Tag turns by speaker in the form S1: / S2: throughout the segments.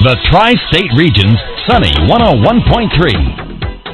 S1: The Tri-State Region's Sunny 101.3.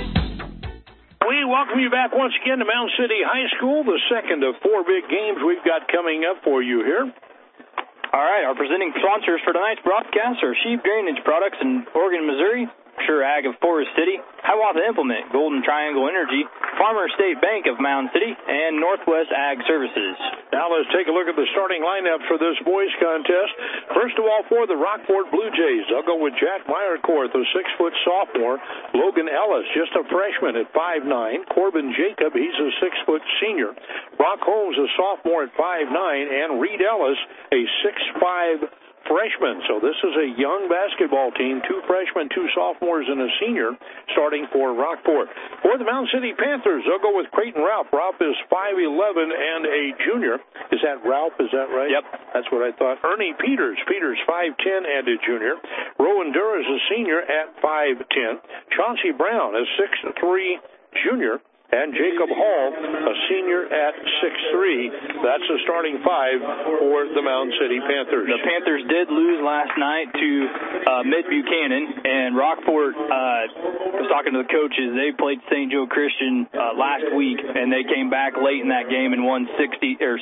S2: We welcome you back once again to Mound City High School, the second of four big games we've got coming up for you here.
S3: All right, our presenting sponsors for tonight's broadcast are Sheep Drainage Products in Oregon, Missouri, Sure Ag of Forest City, Hiawatha Implement, Golden Triangle Energy, Farmer State Bank of Mound City, and Northwest Ag Services.
S2: Now let's take a look at the starting lineup for this boys contest. First of all, for the Rockport Blue Jays, I'll go with Jack Meyerkorth, a 6-foot sophomore. Logan Ellis, just a freshman at 5'9". Corbin Jacob, he's a 6-foot senior. Brock Holmes, a sophomore at 5'9", and Reed Ellis, a 6'5" freshman. So this is a young basketball team, 2 freshmen, 2 sophomores, and a senior starting for Rockport. For the Mound City Panthers, they'll go with Creighton Ralph. Ralph is 5'11" and a junior. Is that Ralph? Is that right?
S3: Yep.
S2: That's what I thought. Ernie Peters. Peters 5'10" and a junior. Rowan Durr is a senior at 5'10". Chauncey Brown, a 6'3" junior. And Jacob Hall, a senior at 6'3". That's the starting 5 for the Mound City Panthers.
S3: The Panthers did lose last night to Mid-Buchanan, and Rockport, was talking to the coaches, they played St. Joe Christian last week, and they came back late in that game and won 76-74.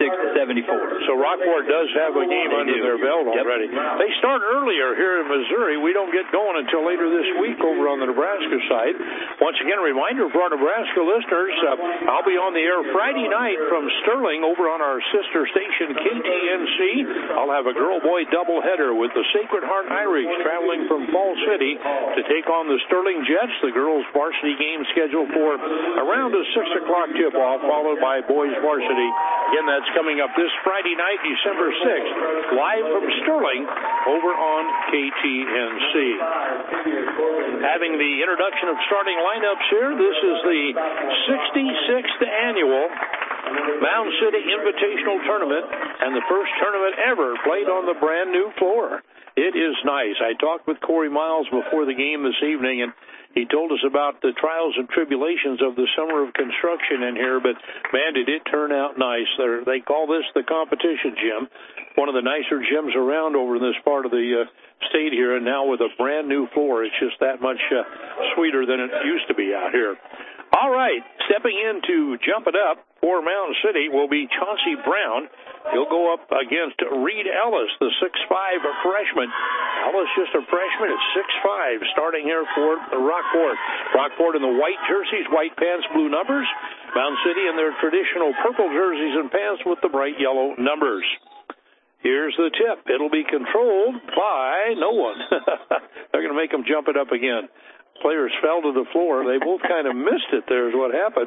S2: So Rockport does have a game under their belt already. They start earlier here in Missouri. We don't get going until later this week over on the Nebraska side. Once again, a reminder for our Nebraska listeners, I'll be on the air Friday night from Sterling over on our sister station KTNC. I'll have a girl-boy doubleheader with the Sacred Heart Irish traveling from Fall City to take on the Sterling Jets. The girls' varsity game scheduled for around a 6 o'clock tip-off, followed by boys' varsity. Again, that's coming up this Friday night, December 6th, live from Sterling over on KTNC. Having the introduction of starting lineups here, this is the 66th annual Mound City Invitational Tournament, and the first tournament ever played on the brand new floor. It is nice. I talked with Corey Miles before the game this evening, and he told us about the trials and tribulations of the summer of construction in here, but man, did it turn out nice. They call this the competition gym, one of the nicer gyms around over in this part of the state here, and now with a brand new floor, it's just that much sweeter than it used to be out here. All right, stepping in to jump it up for Mound City will be Chauncey Brown. He'll go up against Reed Ellis, the 6'5" freshman. Ellis just a freshman at 6'5", starting here for Rockport. Rockport in the white jerseys, white pants, blue numbers. Mound City in their traditional purple jerseys and pants with the bright yellow numbers. Here's the tip. It'll be controlled by no one. They're going to make them jump it up again. Players fell to the floor. They both kind of missed it there is what happened.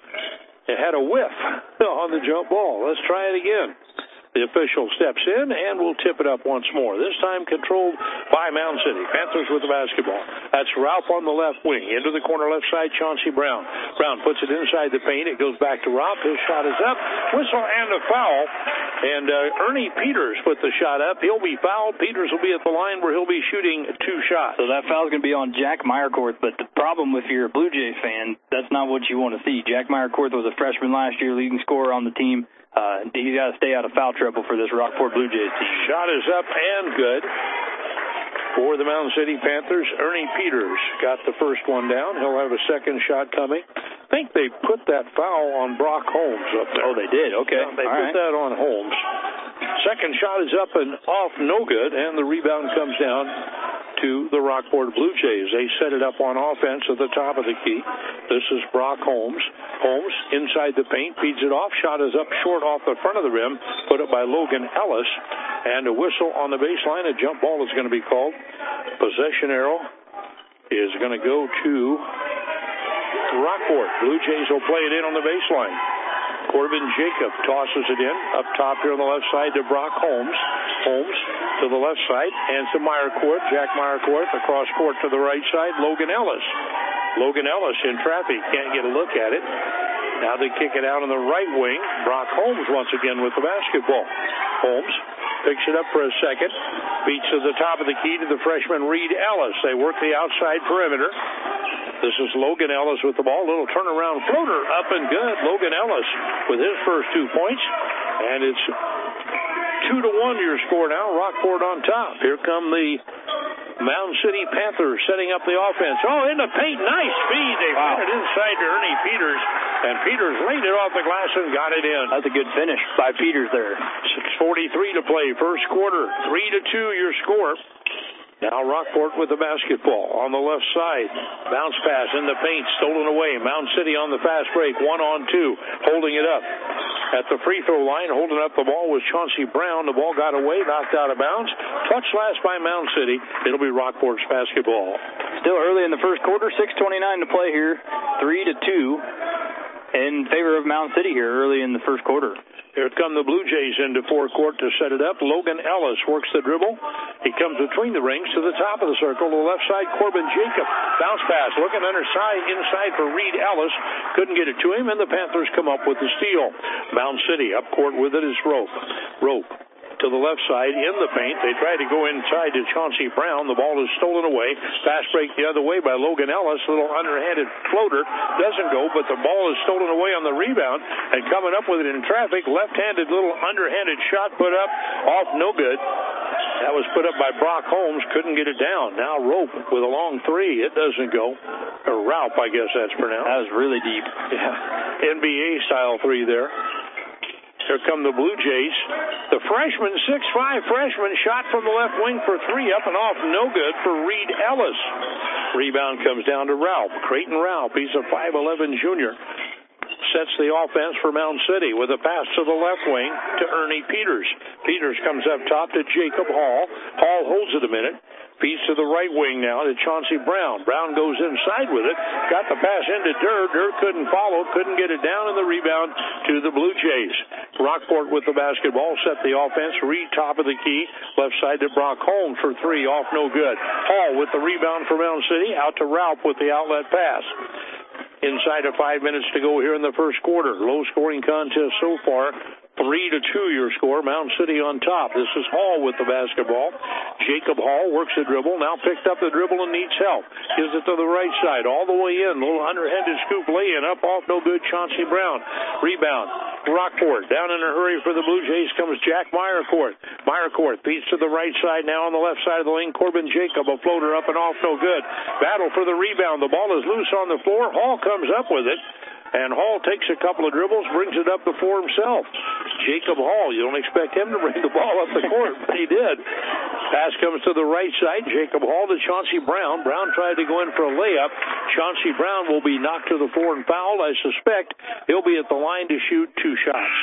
S2: It had a whiff on the jump ball. Let's try it again. The official steps in and will tip it up once more. This time controlled by Mound City. Panthers with the basketball. That's Ralph on the left wing. Into the corner left side, Chauncey Brown. Brown puts it inside the paint. It goes back to Ralph. His shot is up. Whistle and a foul. And Ernie Peters put the shot up. He'll be fouled. Peters will be at the line where he'll be shooting 2 shots.
S3: So that foul's going to be on Jack Meyerkorth. But the problem if you're a Blue Jays fan, that's not what you want to see. Jack Meyerkorth was a freshman last year, leading scorer on the team. He's got to stay out of foul trouble for this Rockport Blue Jays team.
S2: Shot is up and good for the Mound City Panthers. Ernie Peters got the first one down. He'll have a second shot coming. I think they put that foul on Brock Holmes up there.
S3: Oh, they did? Okay.
S2: Yeah, they put that on Holmes. Second shot is up and off, no good, and the rebound comes down to the Rockport Blue Jays. They set it up on offense at the top of the key. This is Brock Holmes. Holmes inside the paint, feeds it off. Shot is up short off the front of the rim, put up by Logan Ellis. And a whistle on the baseline. A jump ball is going to be called. Possession arrow is going to go to Rockport. Blue Jays will play it in on the baseline. Corbin Jacob tosses it in up top here on the left side to Brock Holmes. Holmes to the left side and to Meyerkorth. Jack Meyerkorth across court to the right side. Logan Ellis. Logan Ellis in traffic. Can't get a look at it. Now they kick it out on the right wing. Brock Holmes once again with the basketball. Holmes picks it up for a second. Beats to the top of the key to the freshman Reed Ellis. They work the outside perimeter. This is Logan Ellis with the ball. Little turnaround floater up and good. Logan Ellis with his first 2 points. And it's 2-1 your score now. Rockport on top. Here come the Mound City Panthers setting up the offense. Oh, in the paint. Nice speed. They put it inside to Ernie Peters. And Peters laid it off the glass and got it in.
S3: That's a good finish by Peters there.
S2: 6:43 to play. First quarter. 3-2 your score. Now Rockport with the basketball on the left side. Bounce pass in the paint, stolen away. Mound City on the fast break, 1-on-2, holding it up. At the free throw line, holding up the ball was Chauncey Brown. The ball got away, knocked out of bounds. Touch last by Mound City. It'll be Rockport's basketball.
S3: Still early in the first quarter, 6:29 to play here. 3-2 in favor of Mound City here early in the first quarter.
S2: Here come the Blue Jays into forecourt to set it up. Logan Ellis works the dribble. He comes between the rings to the top of the circle. To the left side, Corbin Jacob. Bounce pass, looking underside, inside for Reed Ellis. Couldn't get it to him, and the Panthers come up with the steal. Mound City up court with it is Rope. To the left side in the paint. They try to go inside to Chauncey Brown. The ball is stolen away. Fast break the other way by Logan Ellis. Little underhanded floater. Doesn't go, but the ball is stolen away on the rebound. And coming up with it in traffic, left-handed little underhanded shot put up. Off, no good. That was put up by Brock Holmes. Couldn't get it down. Now Rope with a long three. It doesn't go. Or Raup, I guess that's pronounced.
S3: That was really deep.
S2: Yeah. NBA-style three there. Here come the Blue Jays. The freshman, 6'5" freshman, shot from the left wing for three, up and off, no good for Reed Ellis. Rebound comes down to Raup. Creighton Raup, he's a 5'11" junior. Sets the offense for Mound City with a pass to the left wing to Ernie Peters. Peters comes up top to Jacob Hall. Hall holds it a minute. Feeds to the right wing now to Chauncey Brown. Brown goes inside with it. Got the pass into Durr. Durr couldn't follow. Couldn't get it down in the rebound to the Blue Jays. Rockport with the basketball. Set the offense. Reed top of the key. Left side to Brock Holmes for three. Off no good. Hall with the rebound for Mound City. Out to Raup with the outlet pass. Inside of 5 minutes to go here in the first quarter. Low scoring contest so far. 3-2 your score. Mound City on top. This is Hall with the basketball. Jacob Hall works the dribble. Now picked up the dribble and needs help. Gives it to the right side. All the way in. Little underhanded scoop lay-in. Up off no good. Chauncey Brown. Rebound. Rockport. Down in a hurry for the Blue Jays comes Jack Meyercourt. Meyercourt feeds to the right side. Now on the left side of the lane. Corbin Jacob. A floater up and off no good. Battle for the rebound. The ball is loose on the floor. Hall comes up with it. And Hall takes a couple of dribbles, brings it up before himself. Jacob Hall, you don't expect him to bring the ball up the court, but he did. Pass comes to the right side. Jacob Hall to Chauncey Brown. Brown tried to go in for a layup. Chauncey Brown will be knocked to the floor and fouled. I suspect he'll be at the line to shoot two shots.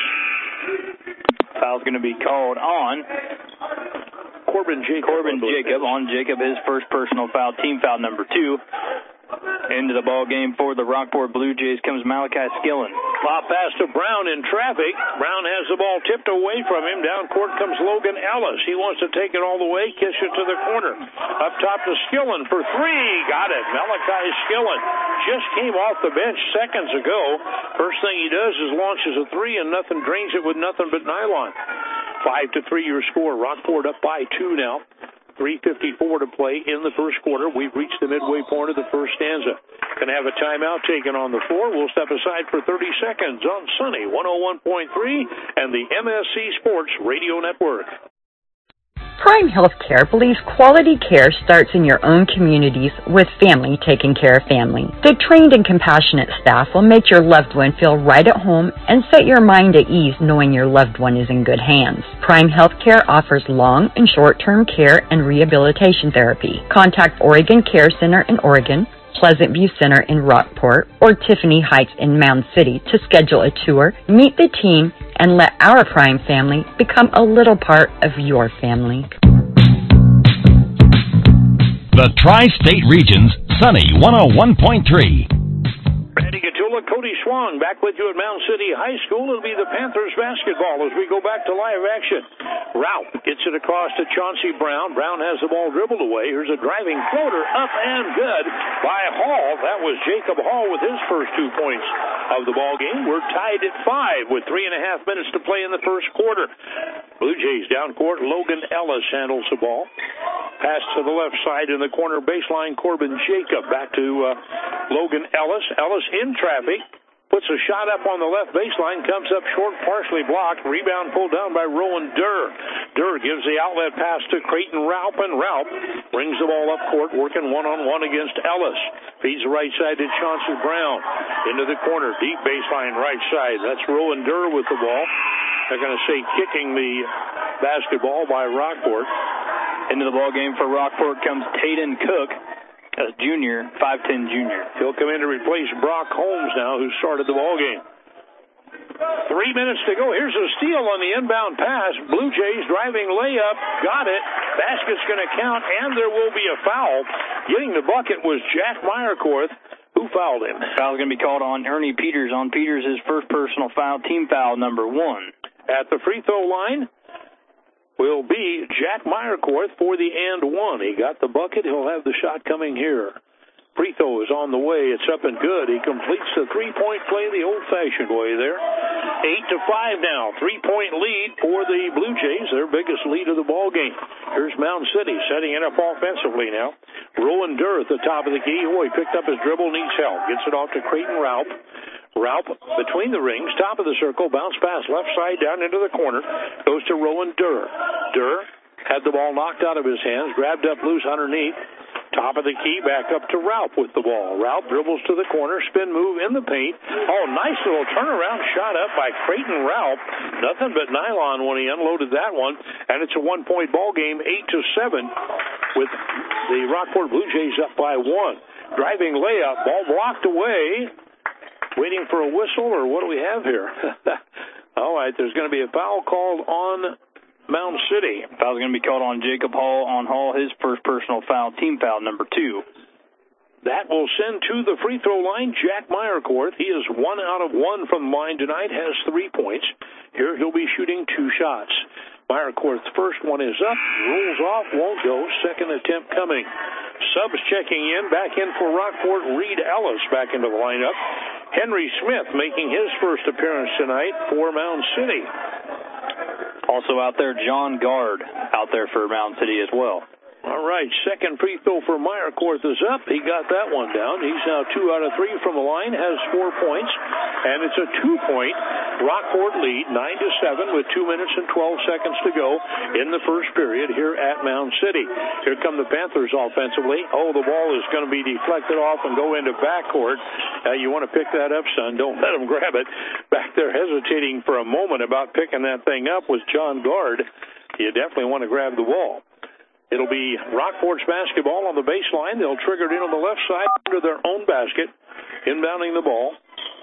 S3: Foul's going to be called on
S2: Corbin Jacob.
S3: On Jacob, his first personal foul, team foul number 2. Into the ball game for the Rockport Blue Jays comes Malachi Skillen.
S2: Lob pass to Brown in traffic. Brown has the ball tipped away from him. Down court comes Logan Ellis. He wants to take it all the way, kiss it to the corner. Up top to Skillen for three. Got it. Malachi Skillen just came off the bench seconds ago. First thing he does is launches a three and nothing, drains it with nothing but nylon. 5-3 your score. Rockport up by 2 now. 3:54 to play in the first quarter. We've reached the midway point of the first stanza. Going to have a timeout taken on the floor. We'll step aside for 30 seconds on Sunny 101.3 and the MSC Sports Radio Network.
S4: Prime Healthcare believes quality care starts in your own communities with family taking care of family. The trained and compassionate staff will make your loved one feel right at home and set your mind at ease knowing your loved one is in good hands. Prime Healthcare offers long and short-term care and rehabilitation therapy. Contact Oregon Care Center in Oregon, Pleasant View Center in Rockport, or Tiffany Heights in Mound City to schedule a tour, meet the team, and let our Prime family become a little part of your family.
S1: The Tri-State Region's Sunny 101.3.
S2: Randy Gatula, Cody Swan back with you at Mound City High School. It'll be the Panthers basketball as we go back to live action. Raup gets it across to Chauncey Brown. Brown has the ball dribbled away. Here's a driving floater up and good by Hall. That was Jacob Hall with his first 2 points of the ball game. We're tied at 5 with 3.5 minutes to play in the first quarter. Blue Jays down court. Logan Ellis handles the ball. Pass to the left side in the corner baseline. Corbin Jacob back to Logan Ellis. Ellis in traffic. puts a shot up on the left baseline, comes up short, partially blocked. Rebound pulled down by Rowan Durr. Durr gives the outlet pass to Creighton Raup, and Raup brings the ball up court, working one-on-one against Ellis. Feeds the right side to Chauncey Brown. Into the corner, deep baseline right side. That's Rowan Durr with the ball. They're going to say kicking the basketball by Rockport.
S3: Into the ball game for Rockport comes Tayden Cook, a junior, 5'10 junior.
S2: He'll come in to replace Brock Holmes now, who started the ball game. 3 minutes to go. Here's a steal on the inbound pass. Blue Jays driving layup. Got it. Basket's going to count, and there will be a foul. Getting the bucket was Jack Meyerkorth, who fouled him.
S3: Foul's going to be called on Ernie Peters. On Peters, his first personal foul, team foul number 1.
S2: At the free throw line will be Jack Meyerkorth for the and one. He got the bucket. He'll have the shot coming here. Free throw is on the way. It's up and good. He completes the three-point play the old-fashioned way there. 8-5 now. 3-point lead for the Blue Jays, their biggest lead of the ball game. Here's Mound City setting it up offensively now. Rowan Durr at the top of the key. Oh, he picked up his dribble, needs help. Gets it off to Creighton Raup. Raup between the rings, top of the circle, bounce pass left side down into the corner. Goes to Rowan Durr. Durr had the ball knocked out of his hands, grabbed up loose underneath. Top of the key, back up to Raup with the ball. Raup dribbles to the corner, spin move in the paint. Oh, nice little turnaround shot up by Creighton Raup. Nothing but nylon when he unloaded that one. And it's a one-point ball game, 8-7, with the Rockport Blue Jays up by 1. Driving layup, ball blocked away. Waiting for a whistle, or what do we have here? All right, there's going to be a foul called on Mound City.
S3: Foul's going to be called on Jacob Hall. On Hall, his first personal foul, team foul number 2.
S2: That will send to the free throw line Jack Meyerkorth. He is 1 out of 1 from the line tonight, has 3 points. Here he'll be shooting 2 shots. Meyerkorth's first one is up, rolls off, won't go. Second attempt coming. Subs checking in, back in for Rockport. Reed Ellis back into the lineup. Henry Smith making his first appearance tonight for Mound City.
S3: Also out there, John Gard out there for Mound City as well.
S2: All right, second free throw for Meyerkorth is up. He got that one down. He's now 2 out of 3 from the line, has 4 points, and it's a 2-point Rockport lead, 9-7, with 2 minutes and 12 seconds to go in the first period here at Mound City. Here come the Panthers offensively. Oh, the ball is going to be deflected off and go into backcourt. You want to pick that up, son. Don't let him grab it. Back there hesitating for a moment about picking that thing up was John Gard. You definitely want to grab the ball. It'll be Rockport's basketball on the baseline. They'll trigger it in on the left side under their own basket, inbounding the ball.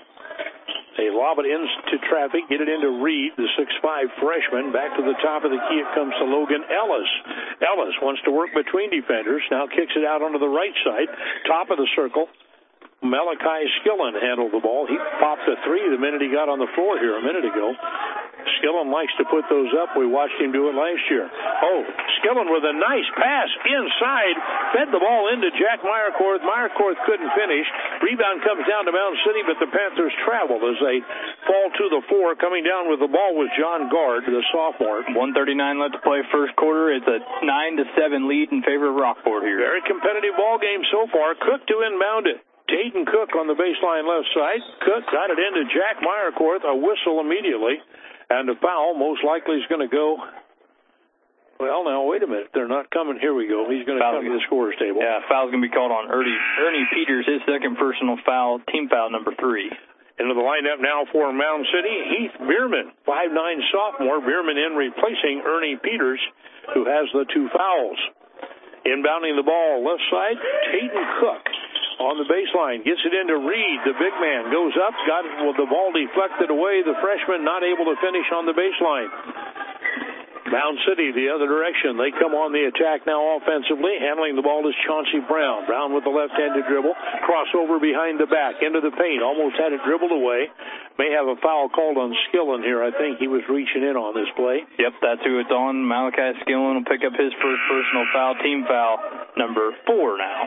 S2: They lob it into traffic, get it into Reed, the 6'5 freshman. Back to the top of the key, it comes to Logan Ellis. Ellis wants to work between defenders, now kicks it out onto the right side, top of the circle. Malachi Skillen handled the ball. He popped a 3 the minute he got on the floor here a minute ago. Skillen likes to put those up. We watched him do it last year. Oh, Skillen with a nice pass inside. Fed the ball into Jack Meyerkorth. Meyerkorth couldn't finish. Rebound comes down to Mound City, but the Panthers travel as they fall to the floor. Coming down with the ball was John Gard, the sophomore.
S3: 1:39 left to play first quarter. It's a 9-7 lead in favor of Rockport here.
S2: Very competitive ball game so far. Cook to inbound it. Tayden Cook on the baseline left side. Cook got it into Jack Meyerkorth. A whistle immediately. And the foul most likely is going to go. Well, now, wait a minute. They're not coming. Here we go. He's going to come to the scorer's table.
S3: Yeah, foul's going to be called on Ernie Peters, his second personal foul, team foul number 3.
S2: Into the lineup now for Mound City, Heath Bierman, 5'9 sophomore. Bierman in replacing Ernie Peters, who has the 2 fouls. Inbounding the ball left side, Tayden Cook. On the baseline, gets it into Reed. The big man goes up, got it with the ball deflected away. The freshman not able to finish on the baseline. Mound City the other direction. They come on the attack now offensively. Handling the ball is Chauncey Brown. Brown with the left-handed dribble. Crossover behind the back, into the paint. Almost had it dribbled away. May have a foul called on Skillen here. I think he was reaching in on this play.
S3: Yep, that's who it's on. Malachi Skillen will pick up his first personal foul, team foul number 4 now.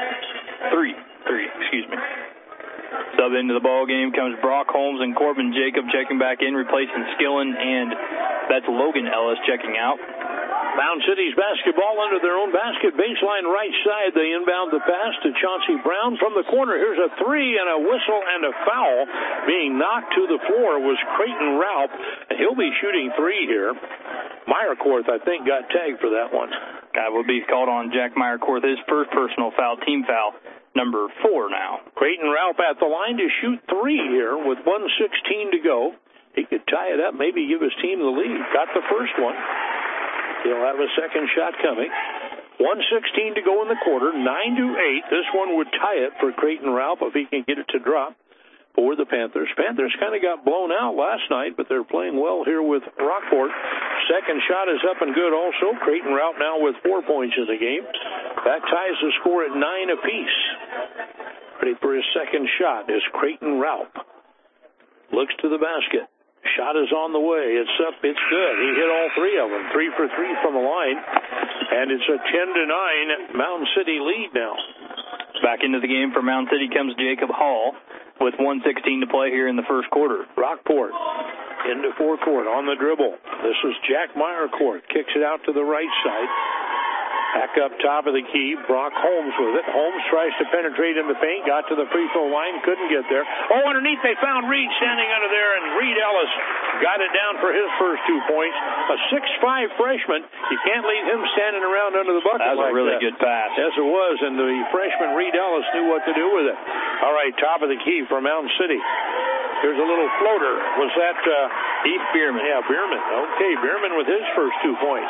S3: 3, excuse me. Sub into the ball game comes Brock Holmes and Corbin Jacob checking back in, replacing Skillen, and that's Logan Ellis checking out.
S2: Mound City's basketball under their own basket. Baseline right side. They inbound the pass to Chauncey Brown from the corner. Here's a three and a whistle and a foul. Being knocked to the floor was Creighton Raup, and he'll be shooting three here. Meyerkorth, I think, got tagged for that one.
S3: That will be called on Jack Meyerkorth, his first personal foul, team foul, number 4 now.
S2: Creighton Raup at the line to shoot three here with 1:16 to go. He could tie it up, maybe give his team the lead. Got the first one. He'll have a second shot coming. 1:16 to go in the quarter, 9-8. This one would tie it for Creighton Raup if he can get it to drop for the Panthers. Panthers kind of got blown out last night, but they're playing well here with Rockport. Second shot is up and good also. Creighton Raup now with 4 points in the game. That ties the score at 9 apiece. Ready for his second shot is Creighton Raup. Looks to the basket. Shot is on the way. It's up. It's good. He hit all three of them. 3 for 3 from the line. And it's a 10-9 Mountain City lead now.
S3: Back into the game for Mountain City comes Jacob Hall with 1:16 to play here in the first quarter.
S2: Rockport into forecourt on the dribble. This is Jack Meyerkorth. Kicks it out to the right side. Back up top of the key. Brock Holmes with it. Holmes tries to penetrate in the paint. Got to the free throw line. Couldn't get there. Oh, underneath they found Reed standing under there, and Reed Ellis got it down for his first 2 points. A 6'5 freshman. You can't leave him standing around under the bucket.
S3: That was
S2: like
S3: a really
S2: that.
S3: good pass.
S2: Yes, it was, and the freshman Reed Ellis knew what to do with it. All right, top of the key for Mountain City. Here's a little floater. Was that
S3: Heath Bierman?
S2: Yeah, Bierman. Okay, Bierman with his first 2 points.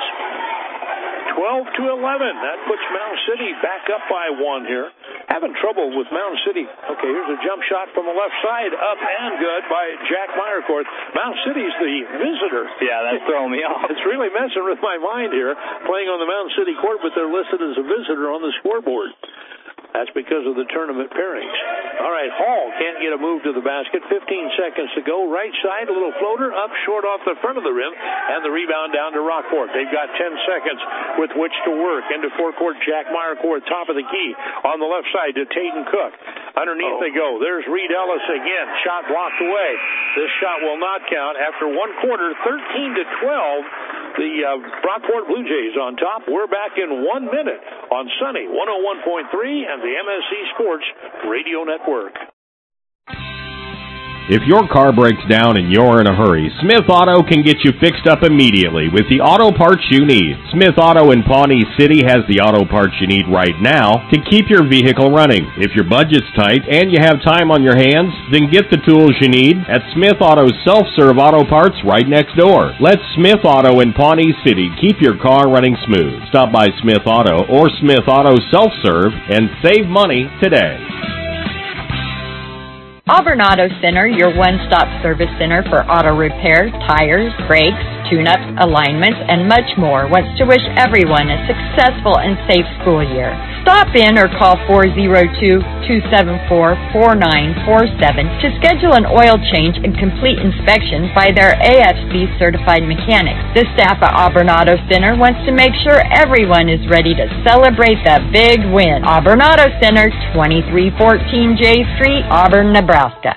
S2: 12-11. That puts Mountain City back up by 1 here. Having trouble with Mountain City. Okay, here's a jump shot from the left side. Up and good by Jack Meyerkorth. Mountain City's the visitor.
S3: Yeah, that's throwing me off.
S2: It's really messing with my mind here, playing on the Mountain City court, but they're listed as a visitor on the scoreboard. That's because of the tournament pairings. All right, Hall can't get a move to the basket. 15 seconds to go. Right side, a little floater, up short off the front of the rim, and the rebound down to Rockport. They've got 10 seconds with which to work. Into forecourt, Jack Meyerkorth, top of the key. On the left side to Tatum Cook. Underneath they go. There's Reed Ellis again. Shot blocked away. This shot will not count. After 1 quarter, 13-12. The Rockport Blue Jays on top. We're back in 1 minute on Sunny 101.3 and the MSC Sports Radio Network.
S5: If your car breaks down and you're in a hurry, Smith Auto can get you fixed up immediately with the auto parts you need. Smith Auto in Pawnee City has the auto parts you need right now to keep your vehicle running. If your budget's tight and you have time on your hands, then get the tools you need at Smith Auto's self-serve auto parts right next door. Let Smith Auto in Pawnee City keep your car running smooth. Stop by Smith Auto or Smith Auto self-serve and save money today.
S4: Auburn Auto Center, your one-stop service center for auto repair, tires, brakes, tune-ups, alignments, and much more, wants to wish everyone a successful and safe school year. Stop in or call 402-274-4947 to schedule an oil change and complete inspection by their AFC-certified mechanics. The staff at Auburn Auto Center wants to make sure everyone is ready to celebrate the big win. Auburn Auto Center, 2314 J Street, Auburn, Nebraska.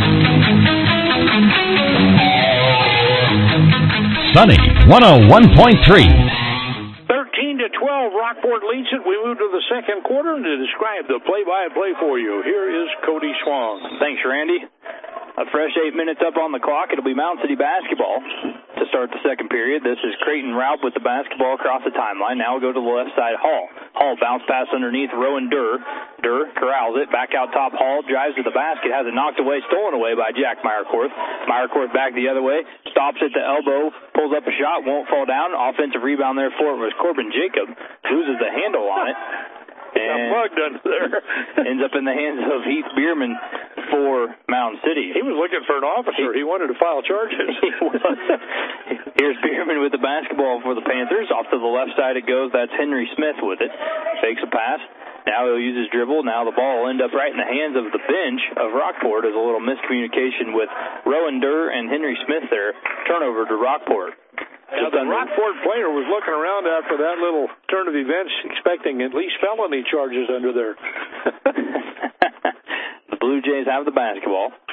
S1: Sunny 101.3.
S2: 13-12, Rockport leads it. We move to the second quarter to describe the play-by-play for you. Here is Cody Swong.
S3: Thanks, Randy. A fresh 8 minutes up on the clock. It'll be Mountain City basketball to start the second period. This is Creighton Raup with the basketball across the timeline. Now we'll go to the left side, Hall. Hall bounce pass underneath Rowan Durr. Durr corrals it. Back out top, Hall drives to the basket. Has it knocked away, stolen away by Jack Meyerkorth. Meyerkorth back the other way. Stops at the elbow. Pulls up a shot. Won't fall down. Offensive rebound there for it was Corbin Jacob. Loses the handle on it.
S2: And mugged under there.
S3: Ends up in the hands of Heath Bierman for Mountain City.
S2: He was looking for an officer. He wanted to file charges.
S3: He was. Here's Bierman with the basketball for the Panthers. Off to the left side it goes. That's Henry Smith with it. Fakes a pass. Now he'll use his dribble. Now the ball will end up right in the hands of the bench of Rockport. There's a little miscommunication with Rowan Durr and Henry Smith there. Turnover to Rockport.
S2: Now, the Rockport player was looking around after that little turn of events, expecting at least felony charges under there.
S3: The Blue Jays have the basketball.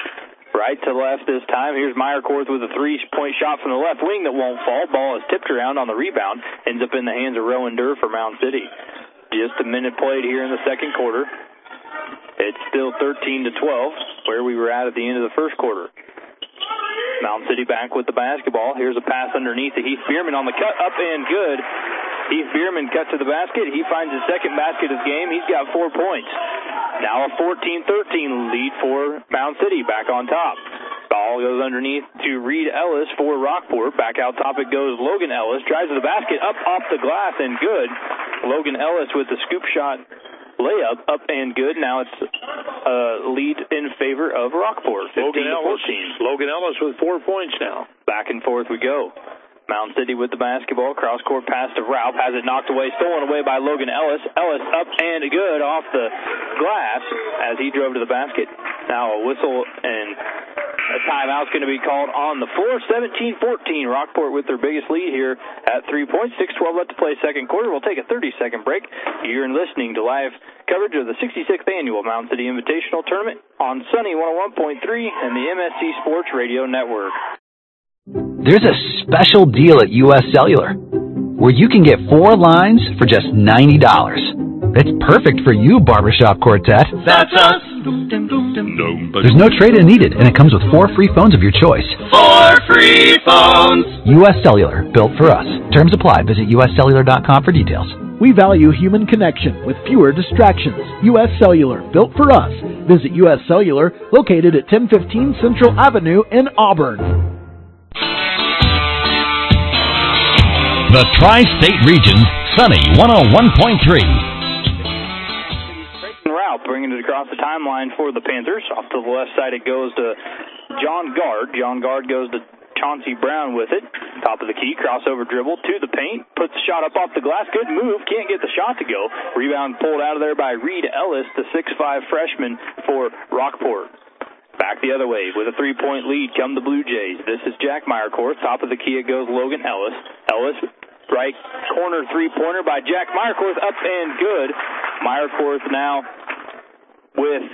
S3: Right to left this time. Here's Meyerkorth with a three-point shot from the left wing that won't fall. Ball is tipped around on the rebound. Ends up in the hands of Rowan Durr for Mound City. Just a minute played here in the second quarter. It's still 13-12, where we were at the end of the first quarter. Mound City back with the basketball. Here's a pass underneath to Heath Bierman on the cut, up and good. Heath Bierman cut to the basket. He finds his second basket of the game. He's got 4 points. Now a 14-13 lead for Mound City, back on top. Ball goes underneath to Reed Ellis for Rockport. Back out top it goes Logan Ellis. Drives to the basket, up off the glass and good. Logan Ellis with the scoop shot layup, up and good. Now it's lead in favor of Rockport, 15-14.
S2: Logan Ellis with 4 points now.
S3: Back and forth we go. Mound City with the basketball. Cross-court pass to Raup. Has it knocked away, stolen away by Logan Ellis. Ellis up and good off the glass as he drove to the basket. Now a whistle and a timeout's going to be called on the floor. 17-14. Rockport with their biggest lead here at 3 points. 6:12 left to play second quarter. We'll take a 30-second break. You're listening to live coverage of the 66th Annual Mound City Invitational Tournament on Sunny 101.3 and the MSC Sports Radio Network.
S6: There's a special deal at U.S. Cellular where you can get 4 lines for just $90. It's perfect for you, Barbershop Quartet.
S7: That's us.
S6: There's no trade-in needed, and it comes with 4 free phones of your choice.
S7: 4 free phones.
S6: U.S. Cellular, built for us. Terms apply. Visit uscellular.com for details.
S8: We value human connection with fewer distractions. U.S. Cellular, built for us. Visit U.S. Cellular, located at 1015 Central Avenue in Auburn.
S1: The Tri-State Region's Sunny 101.3.
S3: Raup bringing it across the timeline for the Panthers. Off to the left side it goes to John Gard. John Gard goes to Chauncey Brown with it. Top of the key, crossover dribble to the paint. Puts the shot up off the glass. Good move. Can't get the shot to go. Rebound pulled out of there by Reed Ellis, the 6'5 freshman for Rockport. Back the other way with a 3-point lead come the Blue Jays. This is Jack Meyerkorth. Top of the key it goes Logan Ellis. Ellis, right corner three-pointer by Jack Meyerkorth, up and good. Meyerkorth now with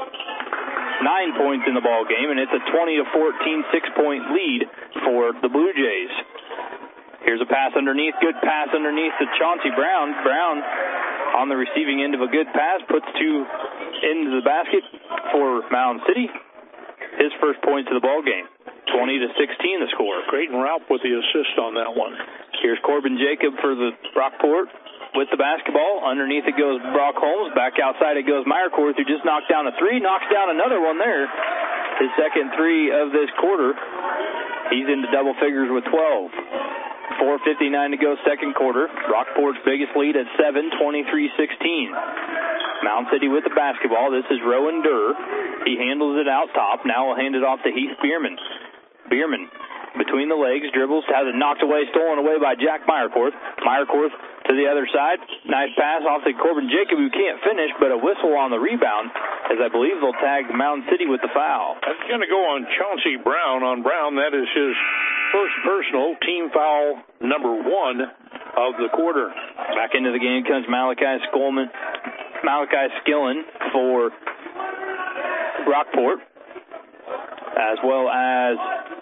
S3: 9 points in the ball game, and it's a 20-14 6-point lead for the Blue Jays. Here's a pass underneath. Good pass underneath to Chauncey Brown. Brown on the receiving end of a good pass puts 2 into the basket for Mound City. His first points of the ball game. 20-16 the score.
S2: Creighton Raup with the assist on that one.
S3: Here's Corbin Jacob for the Rockport with the basketball. Underneath it goes Brock Holmes. Back outside it goes Meyerkorth, who just knocked down a 3. Knocks down another one there. His second 3 of this quarter. He's into double figures with 12. 4:59 to go second quarter. Rockport's biggest lead at 7, 23-16. Mound City with the basketball. This is Rowan Durr. He handles it out top. Now we'll hand it off to Heath Bierman. Bierman between the legs, dribbles, has it knocked away, stolen away by Jack Meyerkorth. Meyerkorth to the other side. Nice pass off to Corbin Jacob, who can't finish, but a whistle on the rebound, as I believe they'll tag Mound City with the foul.
S2: That's going to go on Chauncey Brown. On Brown, that is his first personal, team foul number 1 of the quarter.
S3: Back into the game comes Malachi Skillen for Rockport, as well as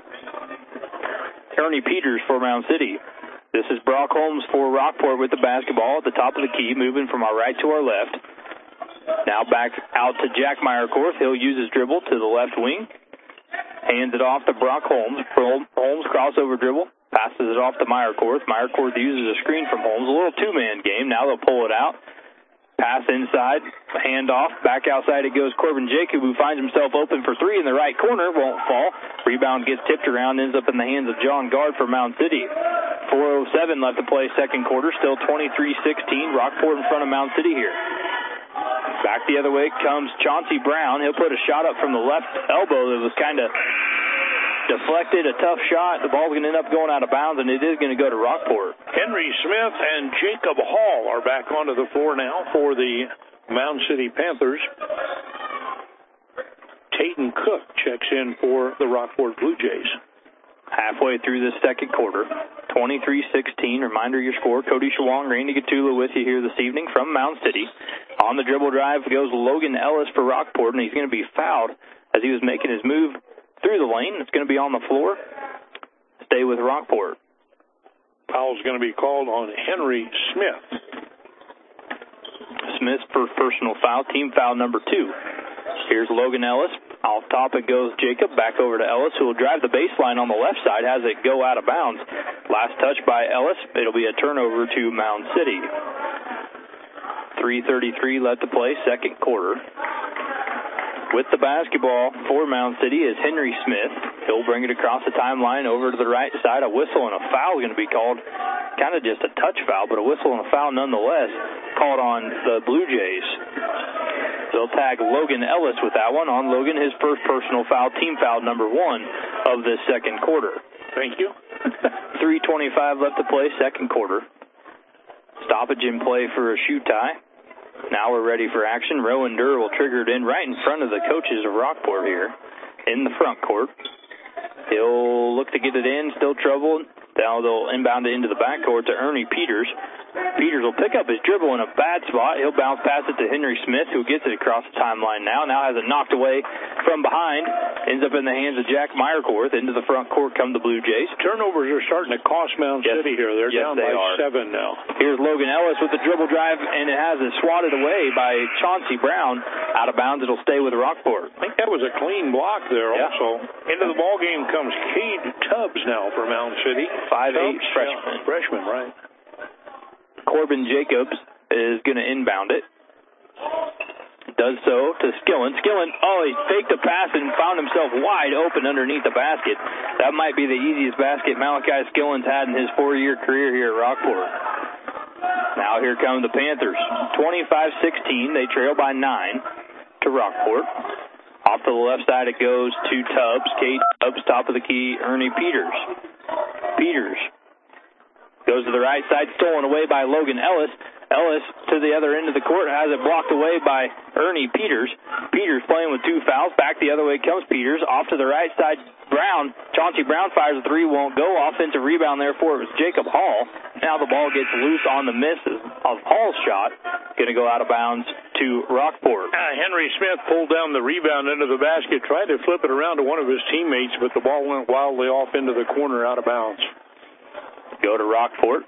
S3: Ernie Peters for Mound City. This is Brock Holmes for Rockport with the basketball at the top of the key, moving from our right to our left. Now back out to Jack Meyerkorth. He'll use his dribble to the left wing. Hands it off to Brock Holmes. Holmes crossover dribble. Passes it off to Meyerkorth. Meyerkorth uses a screen from Holmes. A little two-man game. Now they'll pull it out. Pass inside, hand off, back outside it goes Corbin Jacob, who finds himself open for 3 in the right corner, won't fall. Rebound gets tipped around, ends up in the hands of John Gard for Mound City. 4:07 left to play second quarter, still 23-16, Rockport in front of Mound City here. Back the other way comes Chauncey Brown. He'll put a shot up from the left elbow that was kind of deflected, a tough shot. The ball's going to end up going out of bounds, and it is going to go to Rockport.
S2: Henry Smith and Jacob Hall are back onto the floor now for the Mound City Panthers. Tayton Cook checks in for the Rockport Blue Jays.
S3: Halfway through this second quarter, 23-16. Reminder your score. Cody Shawong, Randy Gatula with you here this evening from Mound City. On the dribble drive goes Logan Ellis for Rockport, and he's going to be fouled as he was making his move through the lane. It's going to be on the floor. Stay with Rockport.
S2: Foul's going to be called on Henry Smith.
S3: Smith's first personal foul, team foul number 2. Here's Logan Ellis. Off top it goes Jacob. Back over to Ellis, who will drive the baseline on the left side, has it go out of bounds. Last touch by Ellis. It'll be a turnover to Mound City. 3:33 left to play, second quarter. With the basketball for Mound City is Henry Smith. He'll bring it across the timeline over to the right side. A whistle and a foul is going to be called. Kind of just a touch foul, but a whistle and a foul nonetheless called on the Blue Jays. They'll tag Logan Ellis with that one. On Logan, his first personal foul, team foul number 1 of this second quarter.
S2: Thank you.
S3: 3:25 left to play, second quarter. Stoppage in play for a shoe tie. Now we're ready for action. Rowan Durr will trigger it in right in front of the coaches of Rockport here in the front court. He'll look to get it in, still troubled. Now they'll inbound it into the backcourt to Ernie Peters. Peters will pick up his dribble in a bad spot. He'll bounce past it to Henry Smith, who gets it across the timeline now. Now has it knocked away from behind. Ends up in the hands of Jack Meyerkorth. Into the front court come the Blue Jays.
S2: Turnovers are starting to cost Mound City here. They're down by 7 now.
S3: Here's Logan Ellis with the dribble drive, and it has it swatted away by Chauncey Brown. Out of bounds, it'll stay with Rockport.
S2: I think that was a clean block there also. Into the ball game comes Cade Tubbs now for Mound City.
S3: 5'8" freshman.
S2: Freshman, right.
S3: Corbin Jacobs is going to inbound it. Does so to Skillen. Skillen, he faked the pass and found himself wide open underneath the basket. That might be the easiest basket Malachi Skillen's had in his 4-year career here at Rockport. Now here come the Panthers. 25-16. They trail by 9 to Rockport. Off to the left side it goes to Tubbs. Cade Tubbs, top of the key, Ernie Peters. Peters goes to the right side, stolen away by Logan Ellis. Ellis to the other end of the court, has it blocked away by Ernie Peters. Peters playing with 2 fouls. Back the other way comes Peters. Off to the right side, Brown. Chauncey Brown fires a 3, won't go. Offensive rebound there for it was Jacob Hall. Now the ball gets loose on the miss of Hall's shot. Going to go out of bounds to Rockport.
S2: Henry Smith pulled down the rebound into the basket, tried to flip it around to one of his teammates, but the ball went wildly off into the corner out of bounds.
S3: Go to Rockport.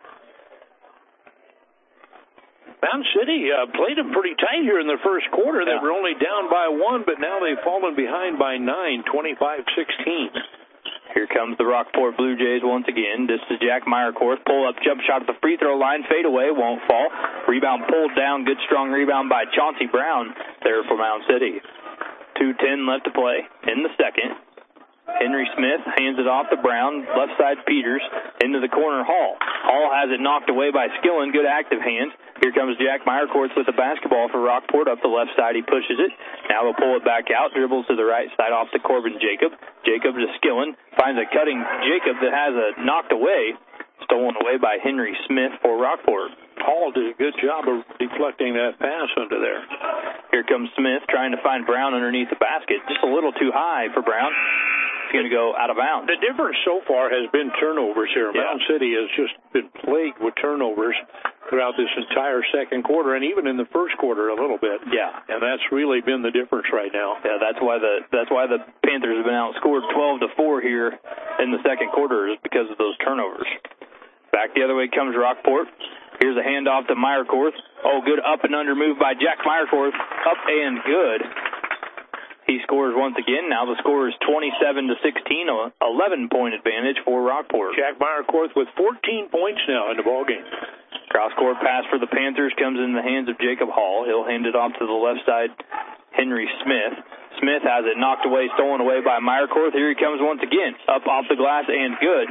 S2: Mound City played them pretty tight here in the first quarter. They were only down by 1, but now they've fallen behind by 9, 25-16.
S3: Here comes the Rockport Blue Jays once again. This is Jack Meyerkorth. Pull up, jump shot at the free throw line. Fade away, won't fall. Rebound pulled down. Good strong rebound by Chauncey Brown there for Mound City. 2:10 left to play in the second. Henry Smith hands it off to Brown. Left side Peters. Into the corner Hall. Hall has it knocked away by Skillen. Good active hands. Here comes Jack Meyerkorth with the basketball for Rockport. Up the left side he pushes it. Now they'll pull it back out. Dribbles to the right side off to Corbin Jacob. Jacob to Skillen. Finds a cutting Jacob that has it knocked away. Stolen away by Henry Smith for Rockport.
S2: Hall did a good job of deflecting that pass under there.
S3: Here comes Smith trying to find Brown underneath the basket. Just a little too high for Brown. He's going to go out of bounds.
S2: The difference so far has been turnovers here. Mound City has just been plagued with turnovers throughout this entire second quarter, and even in the first quarter a little bit.
S3: Yeah.
S2: And that's really been the difference right now.
S3: Yeah, that's why the Panthers have been outscored 12-4 here in the second quarter, is because of those turnovers. Back the other way comes Rockport. Here's a handoff to Meyerkorth. Good up and under move by Jack Meyerkorth. Up and good. He scores once again. Now the score is 27-16, 11-point advantage for Rockport.
S2: Jack Meyerkorth with 14 points now in the ballgame.
S3: Cross-court pass for the Panthers comes in the hands of Jacob Hall. He'll hand it off to the left side, Henry Smith. Smith has it knocked away, stolen away by Meyerkorth. Here he comes once again. Up off the glass and good.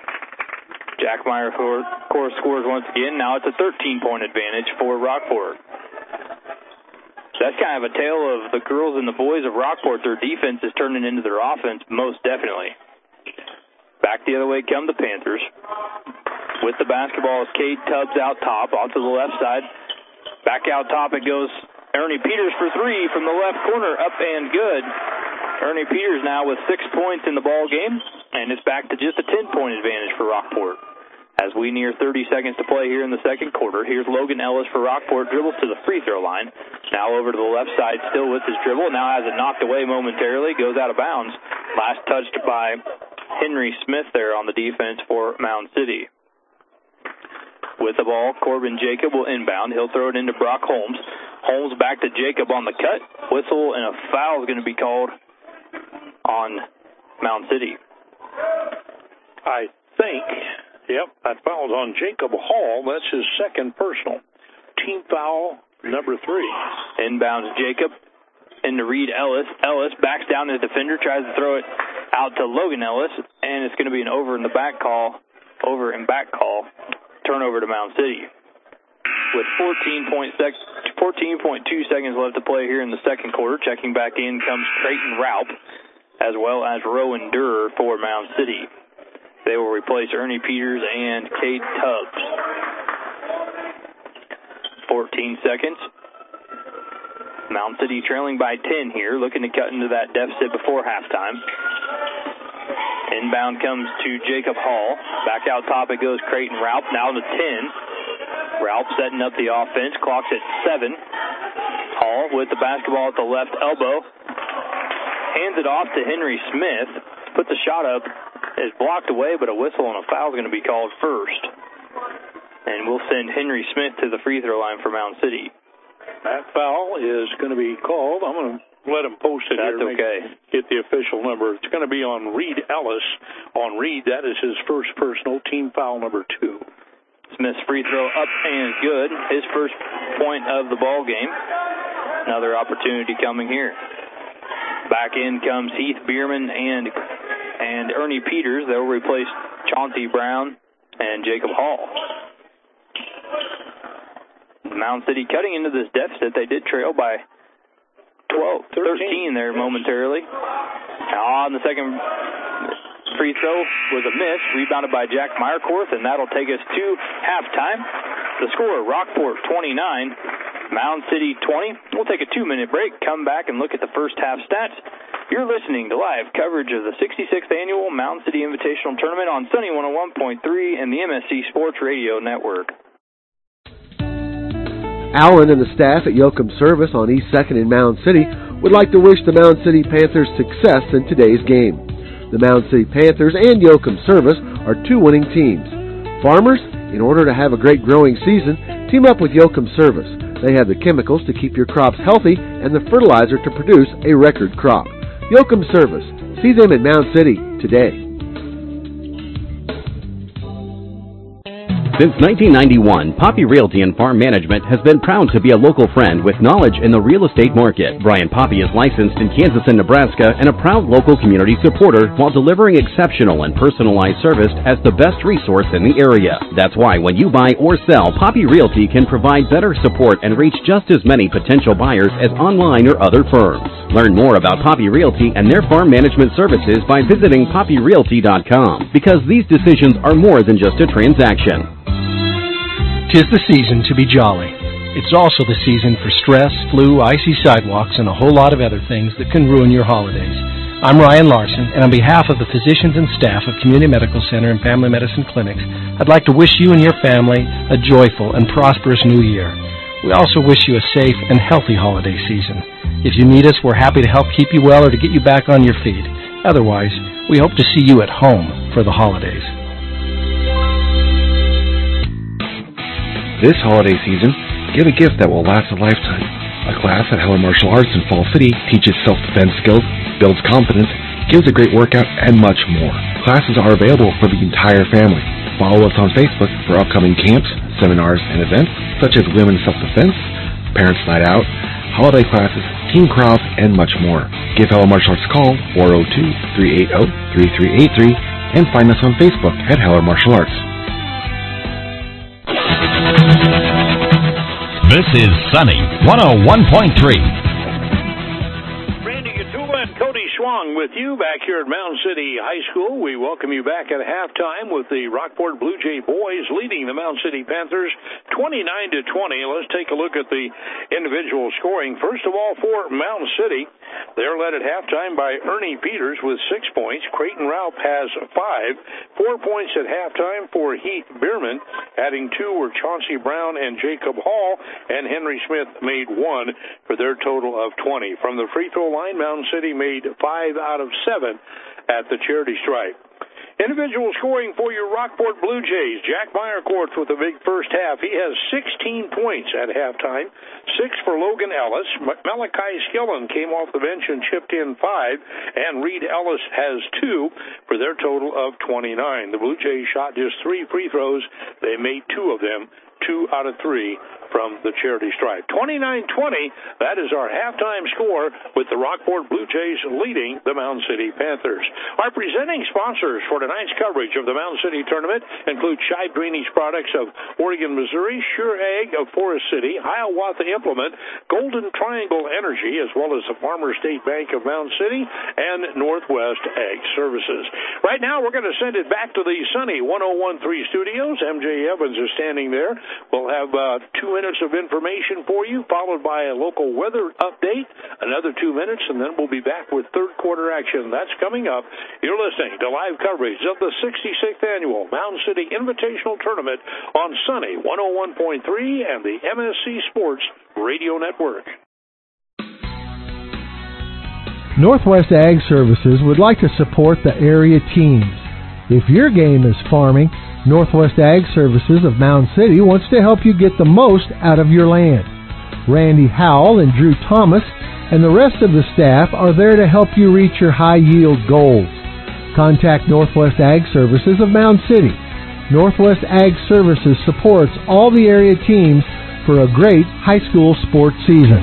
S3: Jack Meyerkorth scores once again. Now it's a 13-point advantage for Rockport. That's kind of a tale of the girls and the boys of Rockport. Their defense is turning into their offense, most definitely. Back the other way come the Panthers. With the basketball is Cade Tubbs out top, off to the left side. Back out top it goes Ernie Peters for 3 from the left corner, up and good. Ernie Peters now with 6 points in the ball game, and it's back to just a 10-point advantage for Rockport. As we near 30 seconds to play here in the second quarter, here's Logan Ellis for Rockport, dribbles to the free throw line. Now over to the left side, still with his dribble. Now has it knocked away momentarily, goes out of bounds. Last touched by Henry Smith there on the defense for Mound City. With the ball, Corbin Jacob will inbound. He'll throw it into Brock Holmes. Holmes back to Jacob on the cut. Whistle and a foul is going to be called on Mound City.
S2: I think, that foul's on Jacob Hall. That's his second personal. Team foul number 3.
S3: Inbounds Jacob into Reed Ellis. Ellis backs down to the defender, tries to throw it out to Logan Ellis, and it's going to be an over and back call. Turnover to Mound City. With 14.2 seconds left to play here in the second quarter, checking back in comes Creighton Raup, as well as Rowan Durer for Mound City. They will replace Ernie Peters and Cade Tubbs. 14 seconds. Mound City trailing by 10 here, looking to cut into that deficit before halftime. Inbound comes to Jacob Hall. Back out top it goes Creighton Raup, now to 10. Raup setting up the offense, clock's at 7. Hall with the basketball at the left elbow. Hands it off to Henry Smith. Put the shot up, is blocked away, but a whistle and a foul is going to be called first. And we'll send Henry Smith to the free throw line for Mound City.
S2: That foul is going to be called. I'm going to let him post it.
S3: That's
S2: here.
S3: Okay.
S2: Get the official number. It's going to be on Reed Ellis. On Reed, that is his first personal, team foul number 2.
S3: Smith's free throw up and good. His first point of the ball game. Another opportunity coming here. Back in comes Heath Bierman and Ernie Peters. They'll replace Chauncey Brown and Jacob Hall. Mound City cutting into this deficit. They did trail by 13 there momentarily. On the second free throw was a miss, rebounded by Jack Meyerkorth, and that'll take us to halftime. The score, Rockport 29, Mound City 20. We'll take a 2-minute break, come back and look at the first half stats. You're listening to live coverage of the 66th Annual Mound City Invitational Tournament on Sunny 101.3 and the MSC Sports Radio Network.
S9: Alan and the staff at Yoakum Service on East 2nd in Mound City would like to wish the Mound City Panthers success in today's game. The Mound City Panthers and Yoakum Service are 2 winning teams. Farmers, in order to have a great growing season, team up with Yoakum Service. They have the chemicals to keep your crops healthy and the fertilizer to produce a record crop. Yoakum Service. See them in Mound City today.
S10: Since 1991, Poppy Realty and Farm Management has been proud to be a local friend with knowledge in the real estate market. Brian Poppy is licensed in Kansas and Nebraska and a proud local community supporter while delivering exceptional and personalized service as the best resource in the area. That's why when you buy or sell, Poppy Realty can provide better support and reach just as many potential buyers as online or other firms. Learn more about Poppy Realty and their farm management services by visiting poppyrealty.com, because these decisions are more than just a transaction.
S11: 'Tis the season to be jolly. It's also the season for stress, flu, icy sidewalks, and a whole lot of other things that can ruin your holidays. I'm Ryan Larson, and on behalf of the physicians and staff of Community Medical Center and Family Medicine Clinics, I'd like to wish you and your family a joyful and prosperous new year. We also wish you a safe and healthy holiday season. If you need us, we're happy to help keep you well or to get you back on your feet. Otherwise, we hope to see you at home for the holidays.
S12: This holiday season, give a gift that will last a lifetime. A class at Heller Martial Arts in Fall City teaches self-defense skills, builds confidence, gives a great workout, and much more. Classes are available for the entire family. Follow us on Facebook for upcoming camps, seminars, and events such as Women's Self-Defense, Parents Night Out, holiday classes, team crafts, and much more. Give Heller Martial Arts a call, 402-380-3383, and find us on Facebook at Heller Martial Arts.
S1: This is Sunny 101.3.
S2: Randy Gatula and Cody Schwab along with you back here at Mound City High School. We welcome you back at halftime with the Rockport Blue Jay boys leading the Mound City Panthers 29-20. Let's take a look at the individual scoring. First of all, for Mound City, they're led at halftime by Ernie Peters with 6 points. Creighton Raup has 5. 4 points at halftime for Heath Bierman. Adding 2 were Chauncey Brown and Jacob Hall, and Henry Smith made 1 for their total of 20. From the free throw line, Mound City made 5 out of 7 at the charity stripe. Individual scoring for your Rockport Blue Jays. Jack Meyercourt with a big first half. He has 16 points at halftime. 6 for Logan Ellis. Malachi Skillen came off the bench and chipped in 5. And Reed Ellis has 2 for their total of 29. The Blue Jays shot just 3 free throws. They made 2 of them. 2 out of 3 from the charity stripe. 29-20, that is our halftime score with the Rockport Blue Jays leading the Mound City Panthers. Our presenting sponsors for tonight's coverage of the Mound City Tournament include Scheib Drainage Products of Oregon, Missouri, Sure Ag of Forest City, Hiawatha Implement, Golden Triangle Energy, as well as the Farmer State Bank of Mound City, and Northwest Ag Services. Right now, we're going to send it back to the sunny 101.3 studios. MJ Evans is standing there. We'll have 2 minutes of information for you, followed by a local weather update, another 2 minutes, and then we'll be back with third quarter action. That's coming up. You're listening to live coverage of the 66th Annual Mound City Invitational Tournament on Sunny 101.3 and the MSC Sports Radio Network.
S8: Northwest Ag Services would like to support the area teams. If your game is farming, Northwest Ag Services of Mound City wants to help you get the most out of your land. Randy Howell and Drew Thomas and the rest of the staff are there to help you reach your high-yield goals. Contact Northwest Ag Services of Mound City. Northwest Ag Services supports all the area teams for a great high school sports season.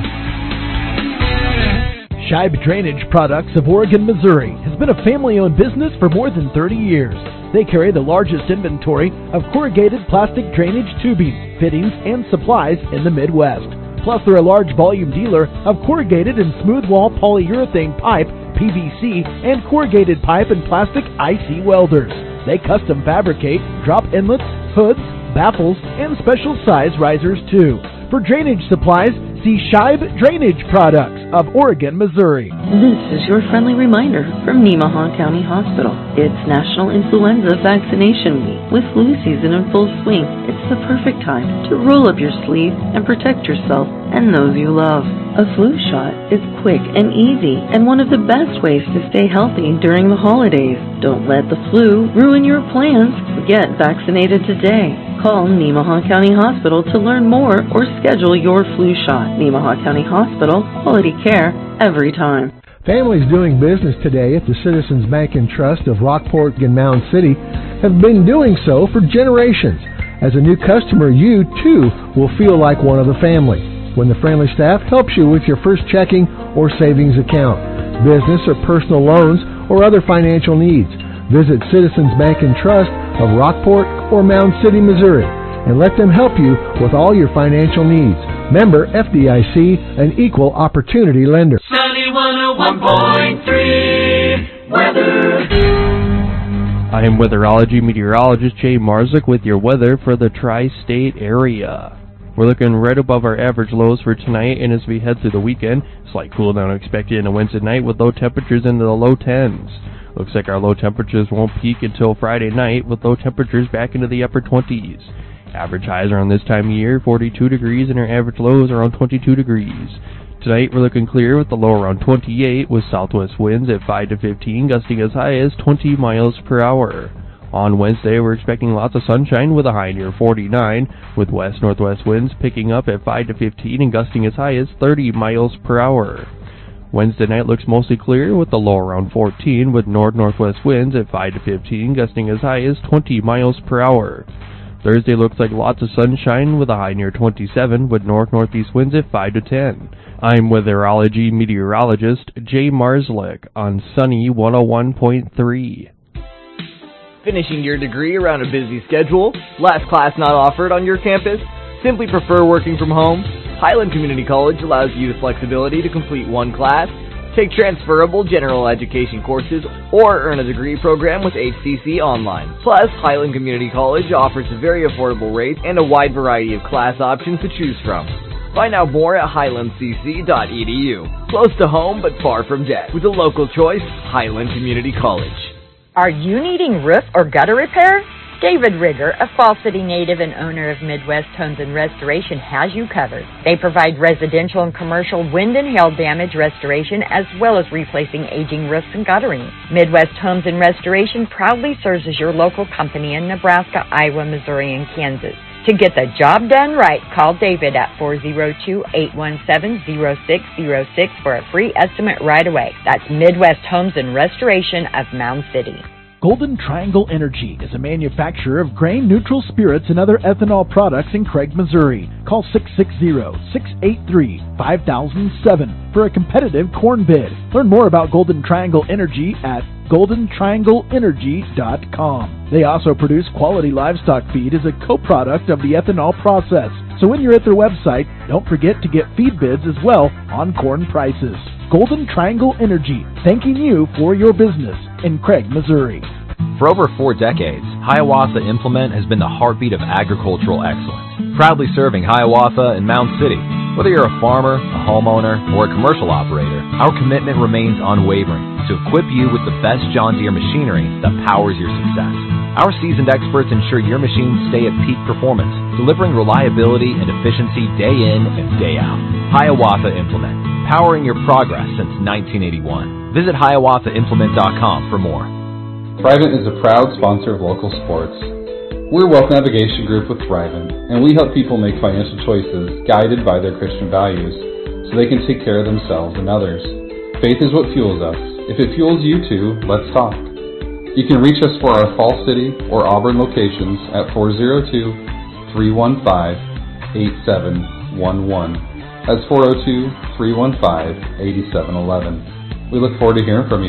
S8: Scheib Drainage Products of Oregon, Missouri has been a family-owned business for more than 30 years. They carry the largest inventory of corrugated plastic drainage tubing, fittings, and supplies in the Midwest. Plus, they're a large volume dealer of corrugated and smooth wall polyurethane pipe, PVC, and corrugated pipe and plastic IC welders. They custom fabricate drop inlets, hoods, baffles, and special size risers too. For drainage supplies, see Scheib Drainage Products of Oregon, Missouri.
S13: This is your friendly reminder from Nemaha County Hospital. It's National Influenza Vaccination Week. With flu season in full swing, it's the perfect time to roll up your sleeves and protect yourself and those you love. A flu shot is quick and easy and one of the best ways to stay healthy during the holidays. Don't let the flu ruin your plans. Get vaccinated today. Call Nemaha County Hospital to learn more or schedule your flu shot. Nemaha County Hospital, quality care every time.
S8: Families doing business today at the Citizens Bank and Trust of Rockport and Mound City have been doing so for generations. As a new customer, you, too, will feel like one of the family when the friendly staff helps you with your first checking or savings account, business or personal loans, or other financial needs. Visit Citizens Bank and Trust of Rockport or Mound City, Missouri, and let them help you with all your financial needs. Member FDIC, an equal opportunity lender.
S7: Sunny 101.3 weather.
S14: I am weatherology meteorologist Jay Marzik with your weather for the tri-state area. We're looking right above our average lows for tonight, and as we head through the weekend, slight cool down expected on a Wednesday night with low temperatures into the low 10s. Looks like our low temperatures won't peak until Friday night, with low temperatures back into the upper 20s. Average highs around this time of year, 42 degrees, and our average lows around 22 degrees. Tonight we're looking clear with the low around 28, with southwest winds at 5 to 15, gusting as high as 20 miles per hour. On Wednesday, we're expecting lots of sunshine with a high near 49, with west-northwest winds picking up at 5 to 15 and gusting as high as 30 miles per hour. Wednesday night looks mostly clear with the low around 14, with north-northwest winds at 5 to 15, gusting as high as 20 miles per hour. Thursday looks like lots of sunshine with a high near 27, with north-northeast winds at 5 to 10. I'm weatherology meteorologist Jay Marslick on Sunny 101.3.
S15: Finishing your degree around a busy schedule? Last class not offered on your campus? Simply prefer working from home? Highland Community College allows you the flexibility to complete one class, Take transferable general education courses or earn a degree program with HCC Online. Plus, Highland Community College offers very affordable rates and a wide variety of class options to choose from. Find out more at highlandcc.edu. Close to home but far from debt. With a local choice, Highland Community College.
S4: Are you needing roof or gutter repair? David Rigger, a Fall City native and owner of Midwest Homes and Restoration, has you covered. They provide residential and commercial wind and hail damage restoration as well as replacing aging roofs and guttering. Midwest Homes and Restoration proudly serves as your local company in Nebraska, Iowa, Missouri, and Kansas. To get the job done right, call David at 402-817-0606 for a free estimate right away. That's Midwest Homes and Restoration of Mound City.
S8: Golden Triangle Energy is a manufacturer of grain-neutral spirits and other ethanol products in Craig, Missouri. Call 660-683-5007 for a competitive corn bid. Learn more about Golden Triangle Energy at goldentriangleenergy.com. They also produce quality livestock feed as a co-product of the ethanol process. So when you're at their website, don't forget to get feed bids as well on corn prices. Golden Triangle Energy, thanking you for your business in Craig, Missouri.
S16: For over 4 decades, Hiawatha Implement has been the heartbeat of agricultural excellence, proudly serving Hiawatha and Mound City. Whether you're a farmer, a homeowner, or a commercial operator, our commitment remains unwavering to equip you with the best John Deere machinery that powers your success. Our seasoned experts ensure your machines stay at peak performance, delivering reliability and efficiency day in and day out. Hiawatha Implement, powering your progress since 1981. Visit HiawathaImplement.com for more.
S17: Thrivent is a proud sponsor of local sports. We're Wealth Navigation Group with Thrivent, and we help people make financial choices guided by their Christian values so they can take care of themselves and others. Faith is what fuels us. If it fuels you too, let's talk. You can reach us for our Fall City or Auburn locations at 402-315-8711. That's 402-315-8711. We look forward to hearing from you.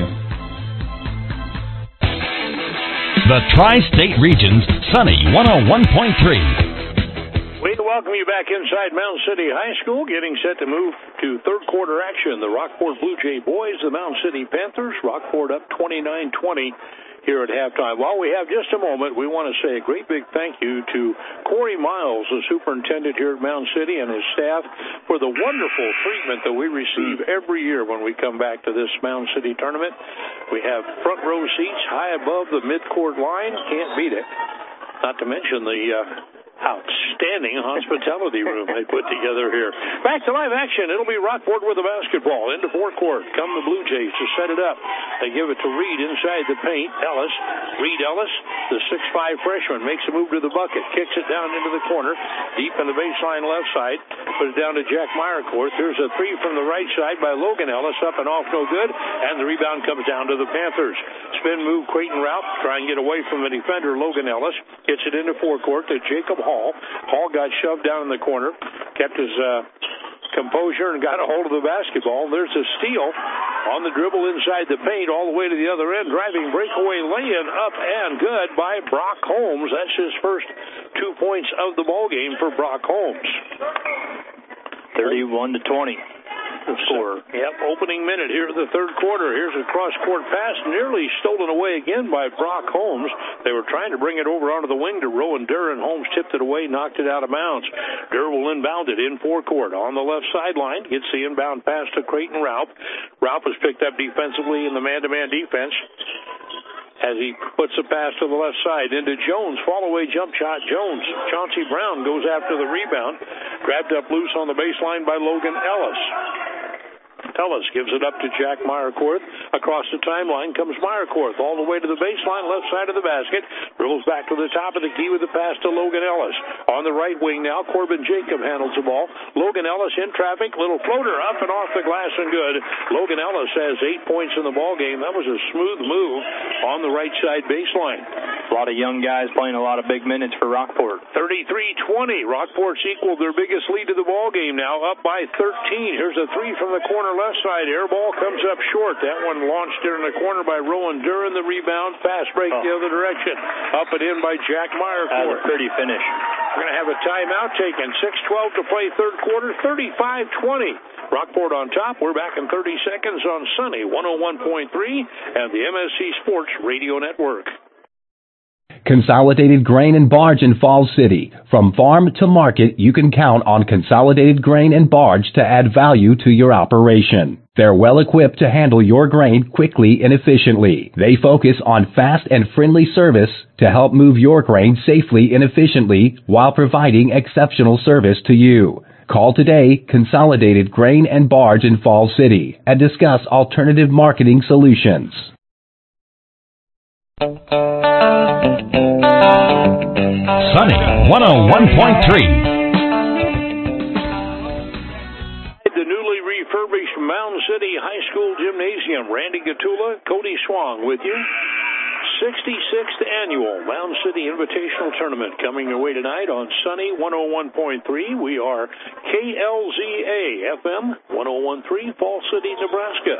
S1: The Tri-State Region's Sunny 101.3.
S2: We welcome you back inside Mound City High School, getting set to move to third quarter action. The Rockport Blue Jay boys, the Mound City Panthers. Rockport up 29-20 here at halftime. While we have just a moment, we want to say a great big thank you to Corey Miles, the superintendent here at Mound City, and his staff for the wonderful treatment that we receive every year when we come back to this Mound City tournament. We have front row seats high above the midcourt line. Can't beat it. Not to mention the outstanding hospitality room they put together here. Back to live action. It'll be Rockport with the basketball into forecourt. Come the Blue Jays to set it up. They give it to Reed inside the paint. Reed Ellis, the 6'5 freshman, makes a move to the bucket. Kicks it down into the corner. Deep in the baseline left side. Puts it down to Jack Meyercourt. There's a three from the right side by Logan Ellis. Up and off, no good. And the rebound comes down to the Panthers. Spin move, Creighton Raup. Try and get away from the defender, Logan Ellis. Gets it into forecourt to Jacob Hall. Hall got shoved down in the corner, kept his composure, and got a hold of the basketball. There's a steal on the dribble inside the paint all the way to the other end. Driving breakaway lay-in up and good by Brock Holmes. That's his first 2 points of the ball game for Brock Holmes.
S3: 31-20.
S2: Score. Yep, opening minute here in the third quarter. Here's a cross-court pass, nearly stolen away again by Brock Holmes. They were trying to bring it over onto the wing to Rowan Durr, and Holmes tipped it away, knocked it out of bounds. Durr will inbound it in forecourt. On the left sideline, gets the inbound pass to Creighton Raup. Raup was picked up defensively in the man-to-man defense as he puts the pass to the left side into Jones. Fall-away jump shot, Jones. Chauncey Brown goes after the rebound. Grabbed up loose on the baseline by Logan Ellis. Ellis gives it up to Jack Meyercourt. Across the timeline comes Meyercourt all the way to the baseline, left side of the basket. Dribbles back to the top of the key with the pass to Logan Ellis. On the right wing now, Corbin Jacob handles the ball. Logan Ellis in traffic. Little floater up and off the glass and good. Logan Ellis has 8 points in the ball game. That was a smooth move on the right side baseline.
S3: A lot of young guys playing a lot of big minutes for Rockport.
S2: 33-20. Rockport's equaled their biggest lead of the ball ball game now, up by 13. Here's a three from the corner left side. Air ball comes up short. That one launched in the corner by Rowan Duran. The rebound, fast break the other direction. Up and in by Jack Meyer.
S3: That was a pretty finish.
S2: We're going to have a timeout taken. 6:12 to play third quarter, 35-20. Rockport on top. We're back in 30 seconds on Sunny 101.3 and the MSC Sports Radio Network.
S18: Consolidated Grain and Barge in Falls City. From farm to market, you can count on Consolidated Grain and Barge to add value to your operation. They're well equipped to handle your grain quickly and efficiently. They focus on fast and friendly service to help move your grain safely and efficiently while providing exceptional service to you. Call today, Consolidated Grain and Barge in Falls City, and discuss alternative marketing solutions.
S1: Sunny 101.3.
S2: The newly refurbished Mound City High School Gymnasium. Randy Gatula, Cody Swang with you. 66th Annual Mound City Invitational Tournament coming your way tonight on Sunny 101.3. We are KLZA FM 101.3, Falls City, Nebraska.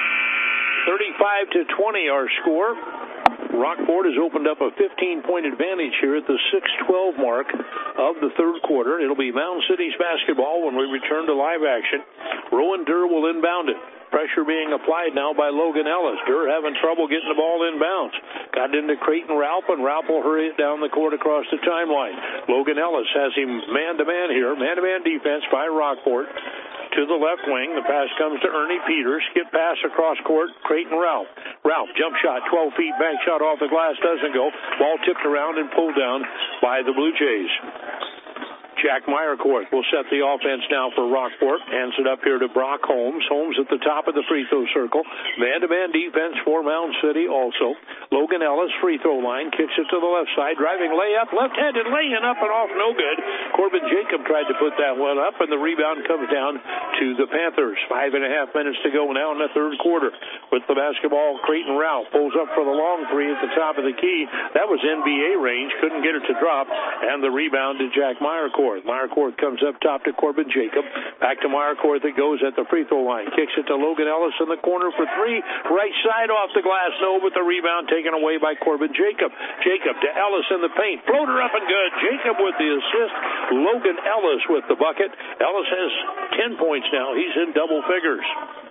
S2: 35-20 our score. Rockport has opened up a 15-point advantage here at the 6:12 mark of the third quarter. It'll be Mound City's basketball when we return to live action. Rowan Durr will inbound it. Pressure being applied now by Logan Ellis. Durr having trouble getting the ball inbounds. Got into Creighton Ralph, and Ralph will hurry it down the court across the timeline. Logan Ellis has him man-to-man here. Man-to-man defense by Rockport. To the left wing, the pass comes to Ernie Peters. Skip pass across court, Creighton Ralph. Ralph, jump shot, 12 feet, bank shot off the glass, doesn't go. Ball tipped around and pulled down by the Blue Jays. Jack Meyercourt will set the offense now for Rockport. Hands it up here to Brock Holmes. Holmes at the top of the free throw circle. Man-to-man defense for Mound City also. Logan Ellis, free throw line, kicks it to the left side. Driving layup, left-handed laying up and off, no good. Corbin Jacob tried to put that one up, and the rebound comes down to the Panthers. 5.5 minutes to go now in the third quarter. With the basketball, Creighton Ralph pulls up for the long three at the top of the key. That was NBA range, couldn't get it to drop, and the rebound to Jack Meyercourt. Meyercourt comes up top to Corbin Jacob. Back to Meyercourt that goes at the free throw line. Kicks it to Logan Ellis in the corner for three. Right side off the glass, no, but the rebound taken away by Corbin Jacob. Jacob to Ellis in the paint. Floater up and good. Jacob with the assist. Logan Ellis with the bucket. Ellis has 10 points now. He's in double figures.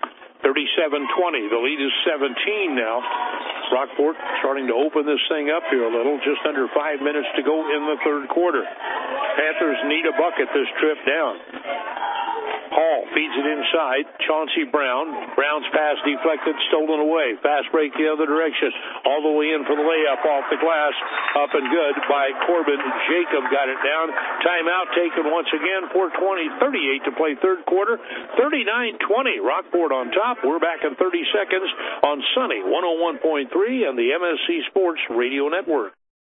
S2: 37-20. The lead is 17 now. Rockport starting to open this thing up here a little. Just under 5 minutes to go in the third quarter. Panthers need a bucket this trip down. Hall feeds it inside. Chauncey Brown. Brown's pass deflected, stolen away. Fast break the other direction. All the way in for the layup off the glass. Up and good by Corbin. Jacob got it down. Timeout taken once again. 4:20, 38 to play third quarter. 39-20. Rockport on top. We're back in 30 seconds on Sunny 101.3 and the MSC Sports Radio Network.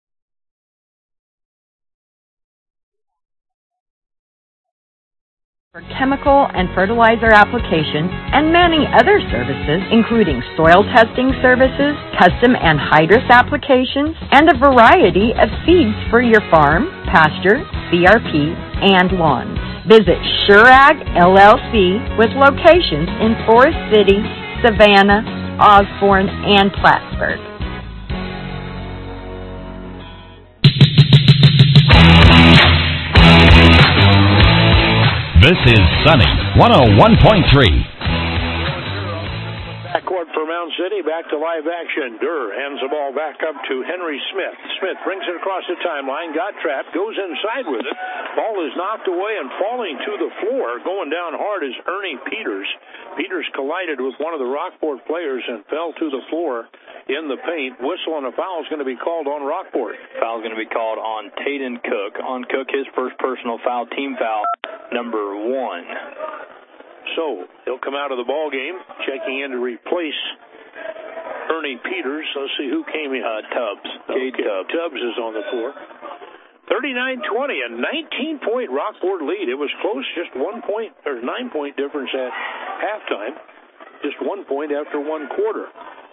S4: For chemical and fertilizer applications and many other services, including soil testing services, custom anhydrous applications, and a variety of seeds for your farm, pasture, CRP, and lawns. Visit SureAg LLC with locations in Forest City, Savannah, Osborne, and Plattsburgh.
S1: This is Sunny 101.3.
S2: Backcourt for Mound City, back to live action. Durr hands the ball back up to Henry Smith. Smith brings it across the timeline, got trapped, goes inside with it. Ball is knocked away and falling to the floor. Going down hard is Ernie Peters. Peters collided with one of the Rockport players and fell to the floor in the paint. Whistle and a foul is going to be called on Rockport.
S3: Foul is going to be called on Tayden Cook. On Cook, his first personal foul, team foul, number 1.
S2: So he'll come out of the ball game, checking in to replace Ernie Peters. Let's see who came in.
S3: Tubbs.
S2: Okay. Tubbs is on the floor. 39-20, a 19-point Rockport lead. It was close, just 1 point or 9-point difference at halftime. Just 1 point after one quarter.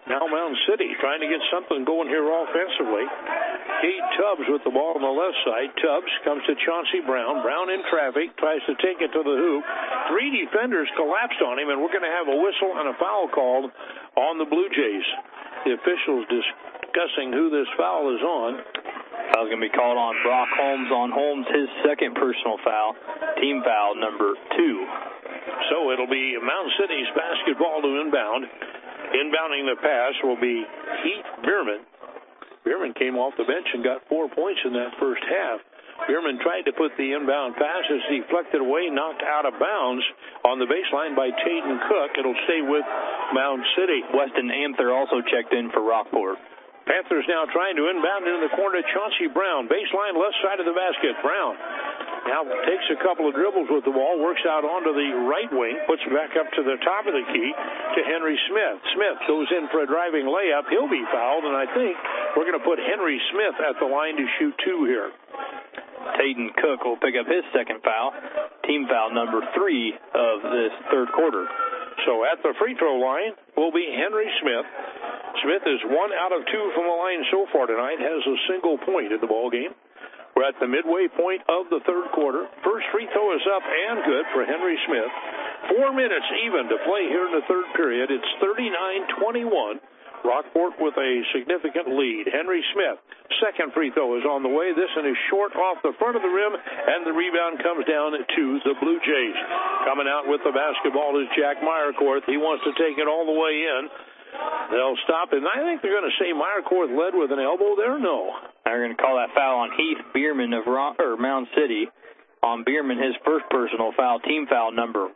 S2: Now Mound City trying to get something going here offensively. Kate Tubbs with the ball on the left side. Tubbs comes to Chauncey Brown. Brown in traffic, tries to take it to the hoop. 3 defenders collapsed on him, and we're going to have a whistle and a foul called on the Blue Jays. The officials discussing who this foul is on.
S3: Foul's going to be called on Brock Holmes. On Holmes, his second personal foul. Team foul number 2.
S2: So it'll be Mound City's basketball to inbound. Inbounding the pass will be Heath Bierman. Bierman came off the bench and got 4 points in that first half. Bierman tried to put the inbound pass as deflected away, knocked out of bounds on the baseline by Tayden Cook. It'll stay with Mound City.
S3: Weston Anther also checked in for Rockport.
S2: Panthers now trying to inbound into the corner to Chauncey Brown. Baseline left side of the basket. Brown now takes a couple of dribbles with the ball, works out onto the right wing, puts it back up to the top of the key to Henry Smith. Smith goes in for a driving layup. He'll be fouled, and I think we're going to put Henry Smith at the line to shoot 2 here.
S3: Tayden Cook will pick up his second foul, team foul number 3 of this third quarter.
S2: So at the free throw line will be Henry Smith. Smith is 1 out of 2 from the line so far tonight, has a single point in the ball game. We're at the midway point of the third quarter. First free throw is up and good for Henry Smith. 4 minutes even to play here in the third period. It's 39-21. Rockport with a significant lead. Henry Smith, second free throw is on the way. This one is short off the front of the rim, and the rebound comes down to the Blue Jays. Coming out with the basketball is Jack Meyerkorth. He wants to take it all the way in. They'll stop it, and I think they're going to say Meyerkorth led with an elbow there. No.
S3: They're going to call that foul on Heath Bierman of Mound City. On Bierman, his first personal foul, team foul number 1.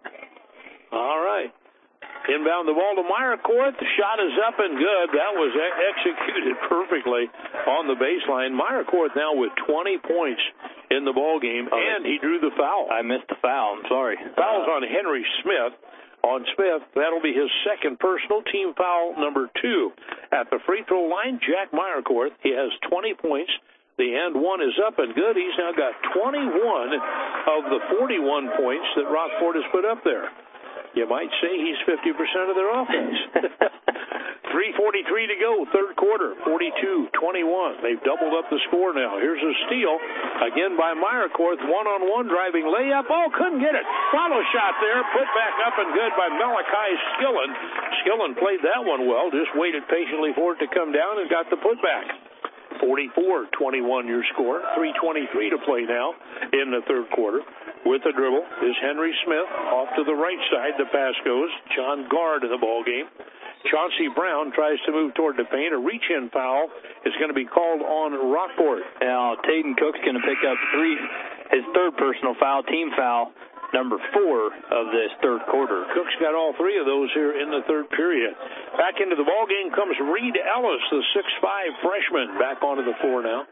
S2: All right. Inbound the ball to Meyerkorth. The shot is up and good. That was executed perfectly on the baseline. Meyerkorth now with 20 points in the ball game, and he drew the foul.
S3: I missed the foul. I'm sorry.
S2: Foul's on Henry Smith. On Smith, that'll be his second personal, team foul number 2. At the free throw line, Jack Meyerkorth. He has 20 points. The and one is up and good. He's now got 21 of the 41 points that Rockport has put up there. You might say he's 50% of their offense. 3:43 to go, third quarter, 42-21. They've doubled up the score now. Here's a steal, again by Meyerkorth, one-on-one driving layup. Oh, couldn't get it. Follow shot there, put back up and good by Malachi Skillen. Skillen played that one well, just waited patiently for it to come down and got the putback. 44-21 your score. 3:23 to play now in the third quarter. With the dribble is Henry Smith. Off to the right side, the pass goes. John Gard in the ball game. Chauncey Brown tries to move toward the paint. A reach-in foul is going to be called on Rockport.
S3: Now, Tayden Cook's going to pick up his third personal foul, team foul, number 4 of this third quarter.
S2: Cook's got all 3 of those here in the third period. Back into the ball game comes Reed Ellis, the 6'5 freshman, back onto the floor now.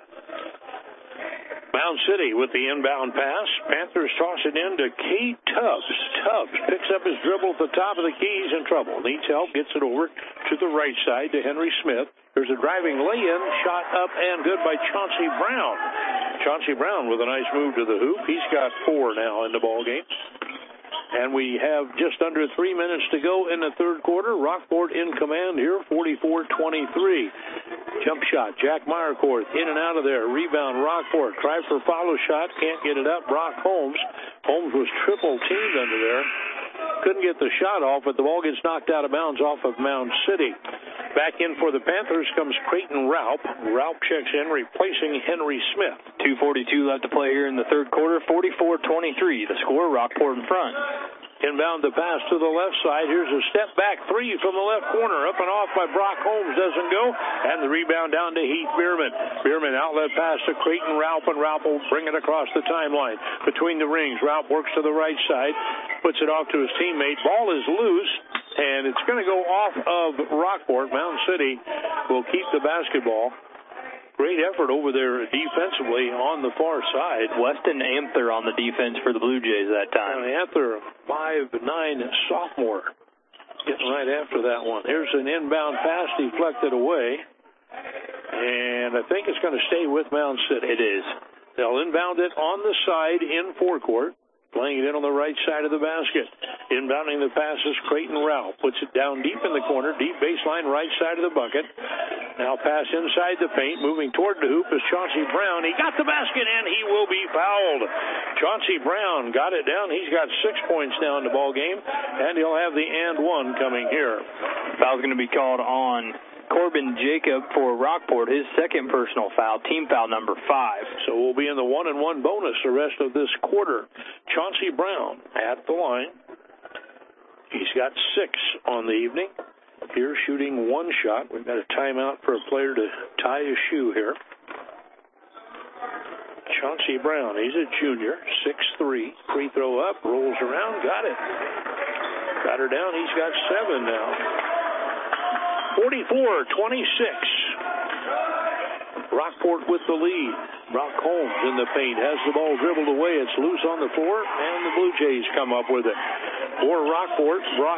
S2: Mound City with the inbound pass. Panthers toss it in to Kate Tubbs. Tubbs picks up his dribble at the top of the key. He's in trouble. Needs help. Gets it over to the right side to Henry Smith. There's a driving lay-in. Shot up and good by Chauncey Brown. Chauncey Brown with a nice move to the hoop. He's got 4 now in the ball game. And we have just under 3 minutes to go in the third quarter. Rockport in command here, 44-23. Jump shot, Jack Meyerkorth in and out of there. Rebound, Rockport. Try for follow shot, can't get it up. Brock Holmes. Holmes was triple teamed under there. Couldn't get the shot off, but the ball gets knocked out of bounds off of Mound City. Back in for the Panthers comes Creighton Raup. Raup checks in, replacing Henry Smith.
S3: 2:42 left to play here in the third quarter. 44-23. The score, Rockport in front.
S2: Inbound the pass to the left side. Here's a step back 3 from the left corner. Up and off by Brock Holmes. Doesn't go. And the rebound down to Heath Bierman. Bierman outlet pass to Creighton Raup, and Raup will bring it across the timeline. Between the rings, Raup works to the right side. Puts it off to his teammate. Ball is loose, and it's going to go off of Rockport. Mound City will keep the basketball. Great effort over there defensively on the far side.
S3: Weston Anther on the defense for the Blue Jays that time.
S2: And Anther, 5'9" sophomore, getting right after that one. Here's an inbound pass deflected away. And I think it's going to stay with Mound City.
S3: It is.
S2: They'll inbound it on the side in forecourt. playing it in on the right side of the basket. Inbounding the pass is Creighton Ralph. Puts it down deep in the corner, deep baseline, right side of the bucket. Now pass inside the paint, moving toward the hoop is Chauncey Brown. He got the basket, and he will be fouled. Chauncey Brown got it down. He's got 6 points now in the ball game, and he'll have the and one coming here.
S3: Foul's going to be called on Corbin Jacob for Rockport, his second personal foul, team foul number 5.
S2: So we'll be in the 1-and-1 bonus the rest of this quarter. Chauncey Brown at the line. He's got 6 on the evening. Here shooting 1 shot. We've got a timeout for a player to tie his shoe here. Chauncey Brown, he's a junior, 6'3", free throw up, rolls around, got it. Got her down, he's got 7 now. 44-26. Rockport with the lead. Brock Holmes in the paint, has the ball dribbled away. It's loose on the floor, and the Blue Jays come up with it. For Rockport,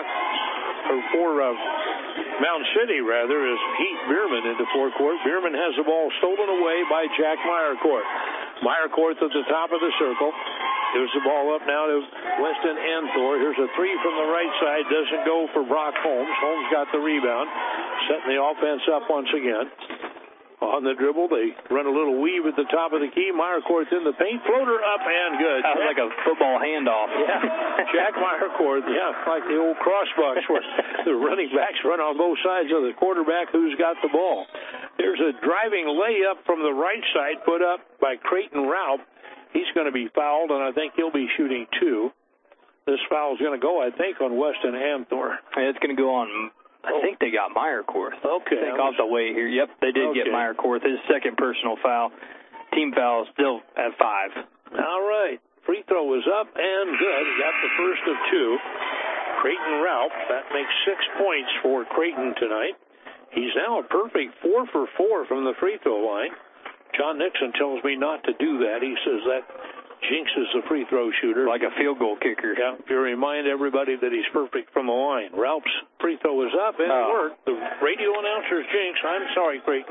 S2: Mound City, is Heath Bierman into forecourt. Bierman has the ball stolen away by Jack Meyercourt. Meyercourt at the top of the circle. Here's the ball up now to Weston Anthor. Here's a 3 from the right side. Doesn't go for Brock Holmes. Holmes got the rebound. Setting the offense up once again. On the dribble, they run a little weave at the top of the key. Meyercourt in the paint. Floater up and good.
S3: That was like a football handoff.
S2: Yeah. Jack Meyercourt, like the old crossbucks where the running backs run on both sides of the quarterback who's got the ball. There's a driving layup from the right side put up by Creighton Ralph. He's going to be fouled, and I think he'll be shooting 2. This foul is going to go, I think, on Weston Anthor.
S3: It's going to go on, I think they got Meyercourt.
S2: Okay.
S3: I think off the way here. Yep, they did get Meyercourt. His second personal foul. Team foul still at 5.
S2: All right. Free throw is up and good. He got the first of 2. Creighton Ralph, that makes 6 points for Creighton tonight. He's now a perfect 4 for 4 from the free throw line. John Nixon tells me not to do that. He says that jinxes the free throw shooter.
S3: Like a field goal kicker.
S2: Yeah, you remind everybody that he's perfect from the line. Ralph's free throw is up, and it worked. The radio announcer's jinx. I'm sorry, Creighton.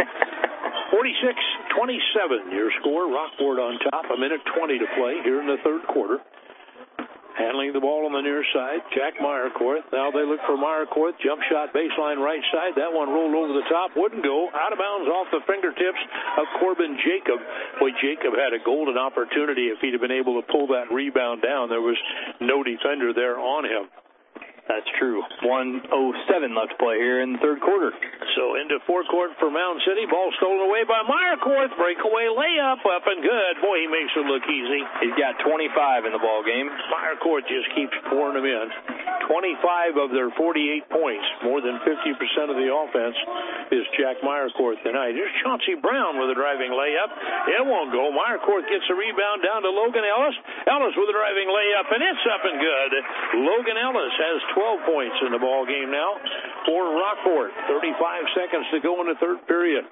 S2: 46-27, your score. Rockport on top. 1:20 to play here in the third quarter. Handling the ball on the near side, Jack Meyercourt. Now they look for Meyercourt. Jump shot, baseline right side. That one rolled over the top. Wouldn't go. Out of bounds off the fingertips of Corbin Jacob. Boy, Jacob had a golden opportunity if he'd have been able to pull that rebound down. There was no defender there on him.
S3: That's true. 1:07 left to play here in the third quarter.
S2: So into forecourt for Mound City. Ball stolen away by Meyercourt. Breakaway layup up and good. Boy, he makes it look easy.
S3: He's got 25 in the ball game.
S2: Meyercourt just keeps pouring them in. 25 of their 48 points. More than 50% of the offense is Jack Meyercourt tonight. Here's Chauncey Brown with a driving layup. It won't go. Meyercourt gets a rebound down to Logan Ellis. Ellis with a driving layup, and it's up and good. Logan Ellis has 12 points in the ball game now for Rockport. 35 seconds to go in the third period.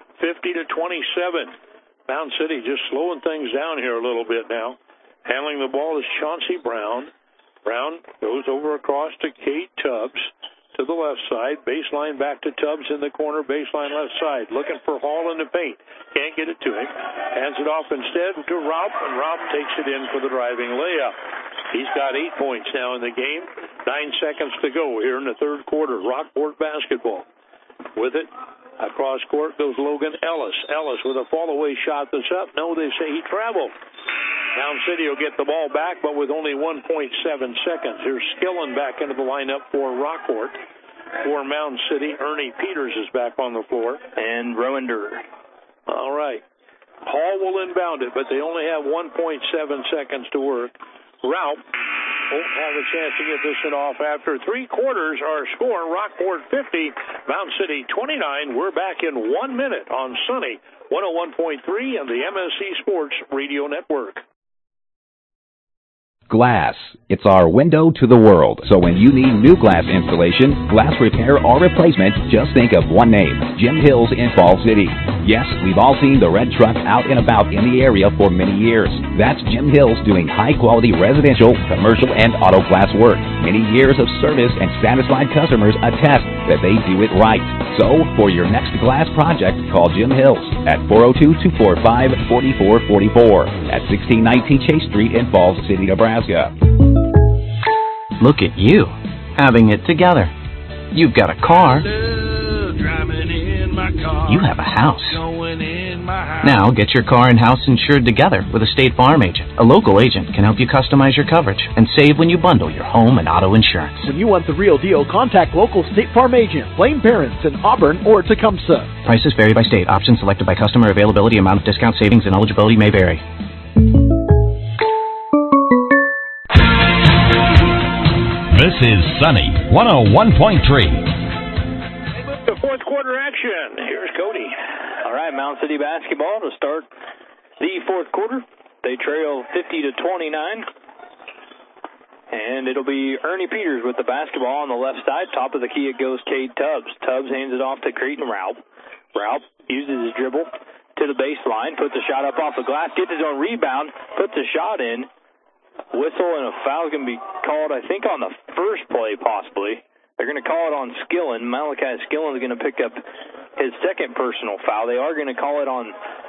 S2: 50-27. Mound City just slowing things down here a little bit now. Handling the ball is Chauncey Brown. Brown goes over across to Kate Tubbs to the left side. Baseline back to Tubbs in the corner. Baseline left side. Looking for Hall in the paint. Can't get it to him. Hands it off instead to Ralph, and Ralph takes it in for the driving layup. He's got 8 points now in the game. 9 seconds to go here in the third quarter. Rockport basketball. With it, across court goes Logan Ellis. Ellis with a fall-away shot that's up. No, they say he traveled. Mound City will get the ball back, but with only 1.7 seconds. Here's Skillen back into the lineup for Rockport. For Mound City, Ernie Peters is back on the floor.
S3: And Rowan Durer.
S2: All right. Hall will inbound it, but they only have 1.7 seconds to work. Ralph won't have a chance to get this one off after 3 quarters. Our score, Rockport 50, Mound City 29. We're back in 1 minute on Sunny 101.3 and the MSC Sports Radio Network.
S18: Glass. It's our window to the world. So when you need new glass installation, glass repair, or replacement, just think of one name, Jim Hills in Fall City. Yes, we've all seen the red truck out and about in the area for many years. That's Jim Hills doing high-quality residential, commercial, and auto glass work.
S19: Many years of service and satisfied customers attest that they do it right. So, for your next glass project, call Jim Hills at 402-245-4444 at 1619 Chase Street in Falls City, Nebraska.
S20: Look at you, having it together. You've got a car. You have a house. Now get your car and house insured together with a State Farm agent. A local agent can help you customize your coverage and save when you bundle your home and auto insurance.
S8: When you want the real deal, contact local State Farm agent, Blaine Barons in Auburn or Tecumseh.
S20: Prices vary by state. Options selected by customer. Availability, amount of discount, savings, and eligibility may vary.
S1: This is Sunny 101.3.
S2: The fourth quarter action. Here's Cody.
S3: All right, Mound City basketball to start the fourth quarter. They trail 50-29. And it'll be Ernie Peters with the basketball on the left side. Top of the key, it goes Cade Tubbs. Tubbs hands it off to Creighton Raup. Raup uses his dribble to the baseline, puts a shot up off the glass, gets his own rebound, puts a shot in. Whistle and a foul is going to be called, I think, on the first play, possibly. They're going to call it on Skillen. Malachi Skillen is going to pick up his second personal foul. They are going to call it on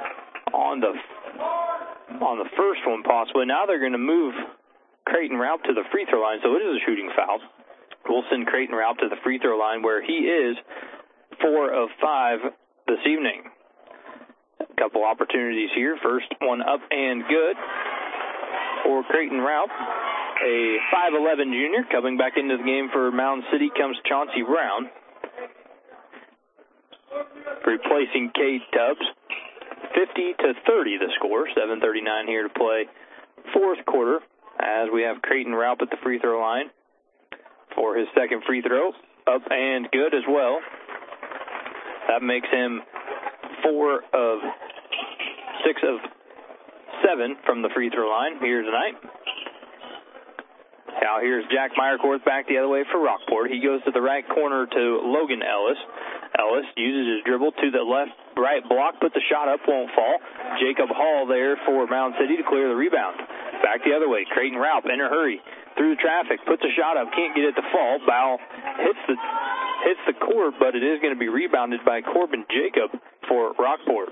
S3: the first one, possibly. Now they're going to move Creighton Raup to the free throw line, so it is a shooting foul. We'll send Creighton Raup to the free throw line, where he is 4 of 5 this evening. A couple opportunities here. First one up and good for Creighton Raup. A 5'11 junior coming back into the game for Mound City comes Chauncey Brown, replacing Cade Tubbs. 50-30 the score. 7:39 here to play fourth quarter, as we have Creighton Raup at the free throw line for his second free throw. Up and good as well. That makes him 4 of 6 of 7 from the free throw line here tonight. Now here's Jack Meyerkorth back the other way for Rockport. He goes to the right corner to Logan Ellis. Ellis uses his dribble to the right block, puts the shot up, won't fall. Jacob Hall there for Mound City to clear the rebound. Back the other way, Creighton Raup in a hurry through the traffic, puts a shot up, can't get it to fall. Ball hits the court, but it is going to be rebounded by Corbin Jacob for Rockport.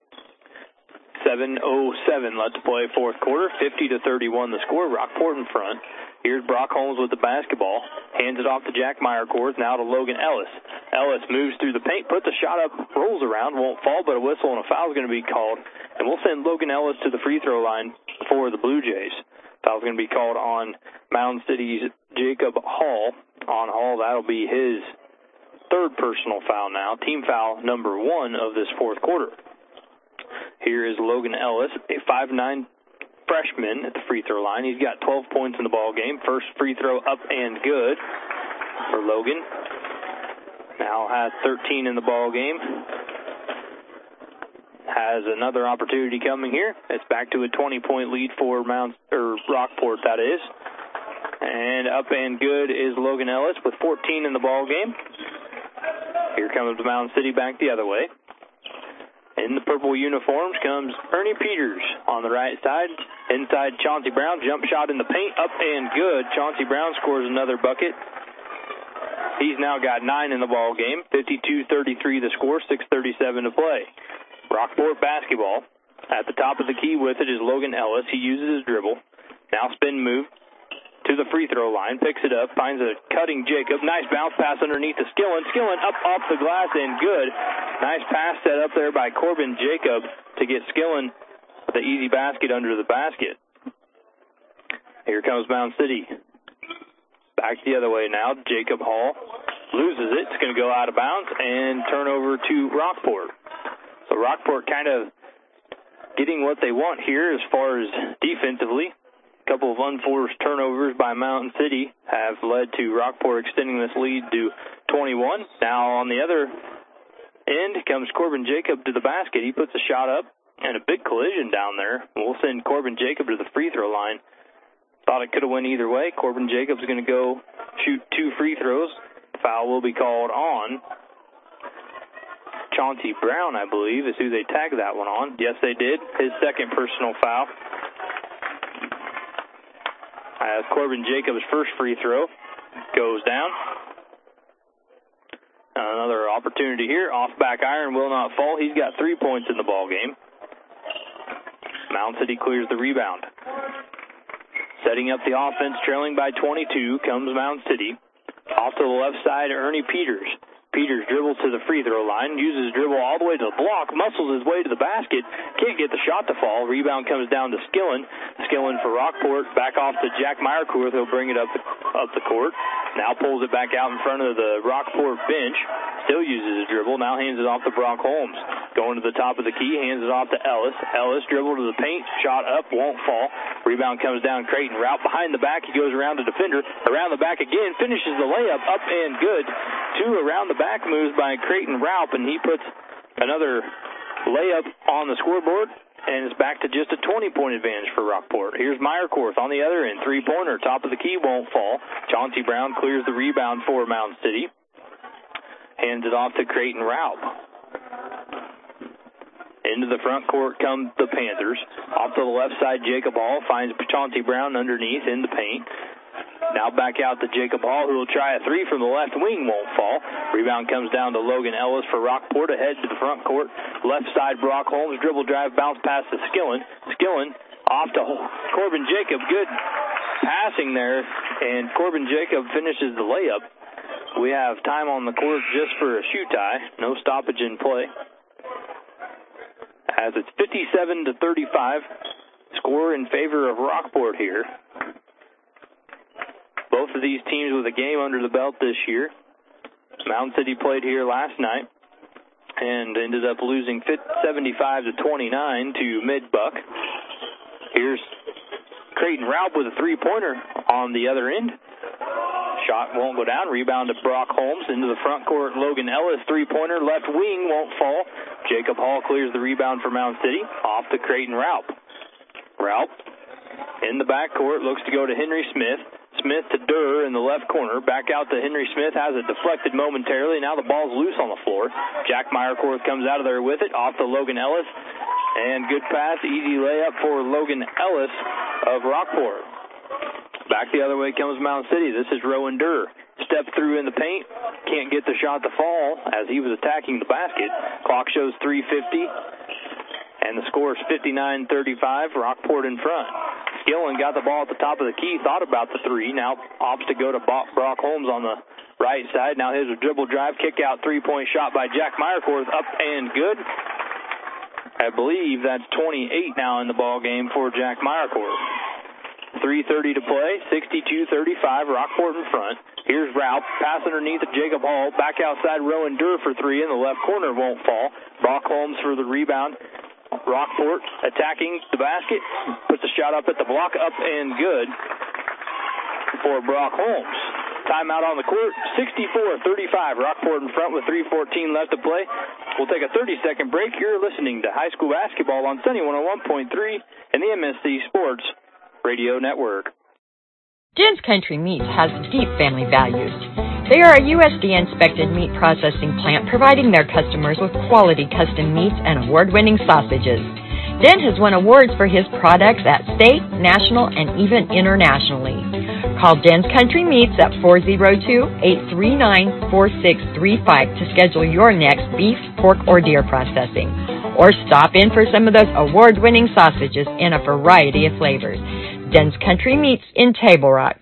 S3: 7:07 left to play fourth quarter. 50-31 the score. Rockport in front. Here's Brock Holmes with the basketball. Hands it off to Jack Meyerkorth. Now to Logan Ellis. Ellis moves through the paint, puts a shot up, rolls around, won't fall, but a whistle and a foul is going to be called. And we'll send Logan Ellis to the free throw line for the Blue Jays. Foul's going to be called on Mound City's Jacob Hall. On Hall, that'll be his third personal foul now. Team foul number 1 of this fourth quarter. Here is Logan Ellis, a 5'9" freshman at the free throw line. He's got 12 points in the ball game. First free throw up and good for Logan. Now has 13 in the ball game. Has another opportunity coming here. It's back to a 20-point lead for Rockport, that is. And up and good is Logan Ellis with 14 in the ball game. Here comes Mound City back the other way. In the purple uniforms comes Ernie Peters on the right side. Inside Chauncey Brown, jump shot in the paint, up and good. Chauncey Brown scores another bucket. He's now got 9 in the ball game. 52-33 the score, 6:37 to play. Rockport basketball. At the top of the key with it is Logan Ellis. He uses his dribble. Now spin move to the free throw line, picks it up, finds a cutting Jacob. Nice bounce pass underneath to Skillen. Skillen up off the glass and good. Nice pass set up there by Corbin Jacob to get Skillen the easy basket under the basket. Here comes Mound City. Back the other way now. Jacob Hall loses it. It's going to go out of bounds and turn over to Rockport. So Rockport kind of getting what they want here as far as defensively. A couple of unforced turnovers by Mountain City have led to Rockport extending this lead to 21. Now on the other end comes Corbin Jacob to the basket. He puts a shot up and a big collision down there. We'll send Corbin Jacob to the free throw line. Thought it could have went either way. Corbin Jacob's going to go shoot 2 free throws. Foul will be called on Chauncey Brown, I believe, is who they tagged that one on. Yes, they did. His second personal foul. As Corbin Jacob's first free throw goes down. Another opportunity here. Off back iron will not fall. He's got 3 points in the ball game. Mound City clears the rebound. Setting up the offense, trailing by 22, comes Mound City. Off to the left side, Ernie Peters. Peters dribbles to the free throw line, uses his dribble all the way to the block, muscles his way to the basket, can't get the shot to fall. Rebound comes down to Skillen. Skillen for Rockport, back off to Jack Meyerkorth. He'll bring it up the court. Now pulls it back out in front of the Rockport bench. Still uses his dribble. Now hands it off to Brock Holmes. Going to the top of the key, hands it off to Ellis. Ellis dribble to the paint, shot up, won't fall. Rebound comes down, Creighton. Route behind the back, he goes around the defender. Around the back again, finishes the layup, up and good. 2 around the back moves by Creighton Raup, and he puts another layup on the scoreboard, and it's back to just a 20-point advantage for Rockport. Here's Meyerkorth on the other end. Three-pointer, top of the key, won't fall. Chauncey Brown clears the rebound for Mound City. Hands it off to Creighton Raup. Into the front court come the Panthers. Off to the left side, Jacob Hall finds Chauncey Brown underneath in the paint. Now back out to Jacob Hall, who will try a three from the left wing, won't fall. Rebound comes down to Logan Ellis for Rockport, ahead to the front court. Left side, Brock Holmes, dribble drive, bounce pass to Skillen. Skillen off to Corbin Jacob. Good passing there, and Corbin Jacob finishes the layup. We have time on the court just for a shoe tie. No stoppage in play. As it's 57-35, score in favor of Rockport here. Both of these teams with a game under the belt this year. Mound City played here last night and ended up losing 75-29 to Mid-Buck. Here's Creighton Raup with a three-pointer on the other end. Shot won't go down. Rebound to Brock Holmes. Into the front court, Logan Ellis, three-pointer. Left wing won't fall. Jacob Hall clears the rebound for Mound City. Off to Creighton Raup. Raup in the backcourt, looks to go to Henry Smith. Smith to Durr in the left corner. Back out to Henry Smith. Has it deflected momentarily. Now the ball's loose on the floor. Jack Meyerkorth comes out of there with it. Off to Logan Ellis. And good pass. Easy layup for Logan Ellis of Rockport. Back the other way comes Mound City. This is Rowan Durr. Step through in the paint. Can't get the shot to fall as he was attacking the basket. Clock shows 3:50. And the score is 59-35. Rockport in front. Skillen got the ball at the top of the key. Thought about the three. Now opts to go to Brock Holmes on the right side. Now here's a dribble drive. Kick out three-point shot by Jack Meyerkorth. Up and good. I believe that's 28 now in the ball game for Jack Meyerkorth. 3:30 to play, 62-35, Rockport in front. Here's Raup, pass underneath to Jacob Hall. Back outside, Rowan Durr for three in the left corner, won't fall. Brock Holmes for the rebound. Rockport attacking the basket, puts a shot up at the block, up and good for Brock Holmes. Timeout on the court, 64-35, Rockport in front with 3:14 left to play. We'll take a 30-second break. You're listening to high school basketball on Sunny 101.3 and the MSC Sports Radio Network.
S4: Jen's Country Meats has deep family values. They are a USDA-inspected meat processing plant providing their customers with quality custom meats and award-winning sausages. Den has won awards for his products at state, national, and even internationally. Call Jen's Country Meats at 402-839-4635 to schedule your next beef, pork, or deer processing. Or stop in for some of those award-winning sausages in a variety of flavors. Den's Country Meats in Table Rock.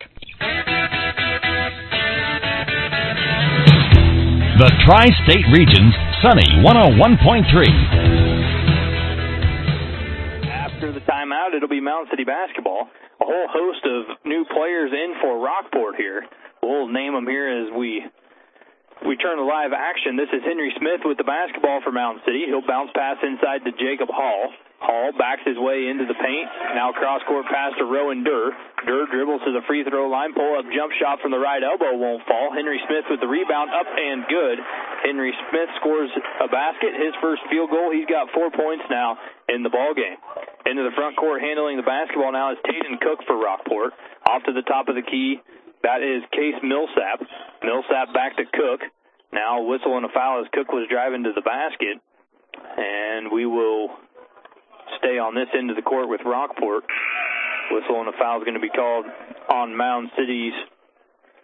S1: The Tri-State Region's Sunny 101.3.
S3: After the timeout, it'll be Mound City basketball. A whole host of new players in for Rockport here. We'll name them here as we turn to live action. This is Henry Smith with the basketball for Mound City. He'll bounce pass inside to Jacob Hall. Hall backs his way into the paint. Now cross-court pass to Rowan Durr. Durr dribbles to the free throw line. Pull-up jump shot from the right elbow won't fall. Henry Smith with the rebound, up and good. Henry Smith scores a basket, his first field goal. He's got 4 points now in the ball game. Into the front court handling the basketball now is Taden Cook for Rockport. Off to the top of the key, that is Case Millsap. Millsap back to Cook. Now whistle and a foul as Cook was driving to the basket. And we will stay on this end of the court with Rockport. Whistle and a foul is going to be called on Mound City's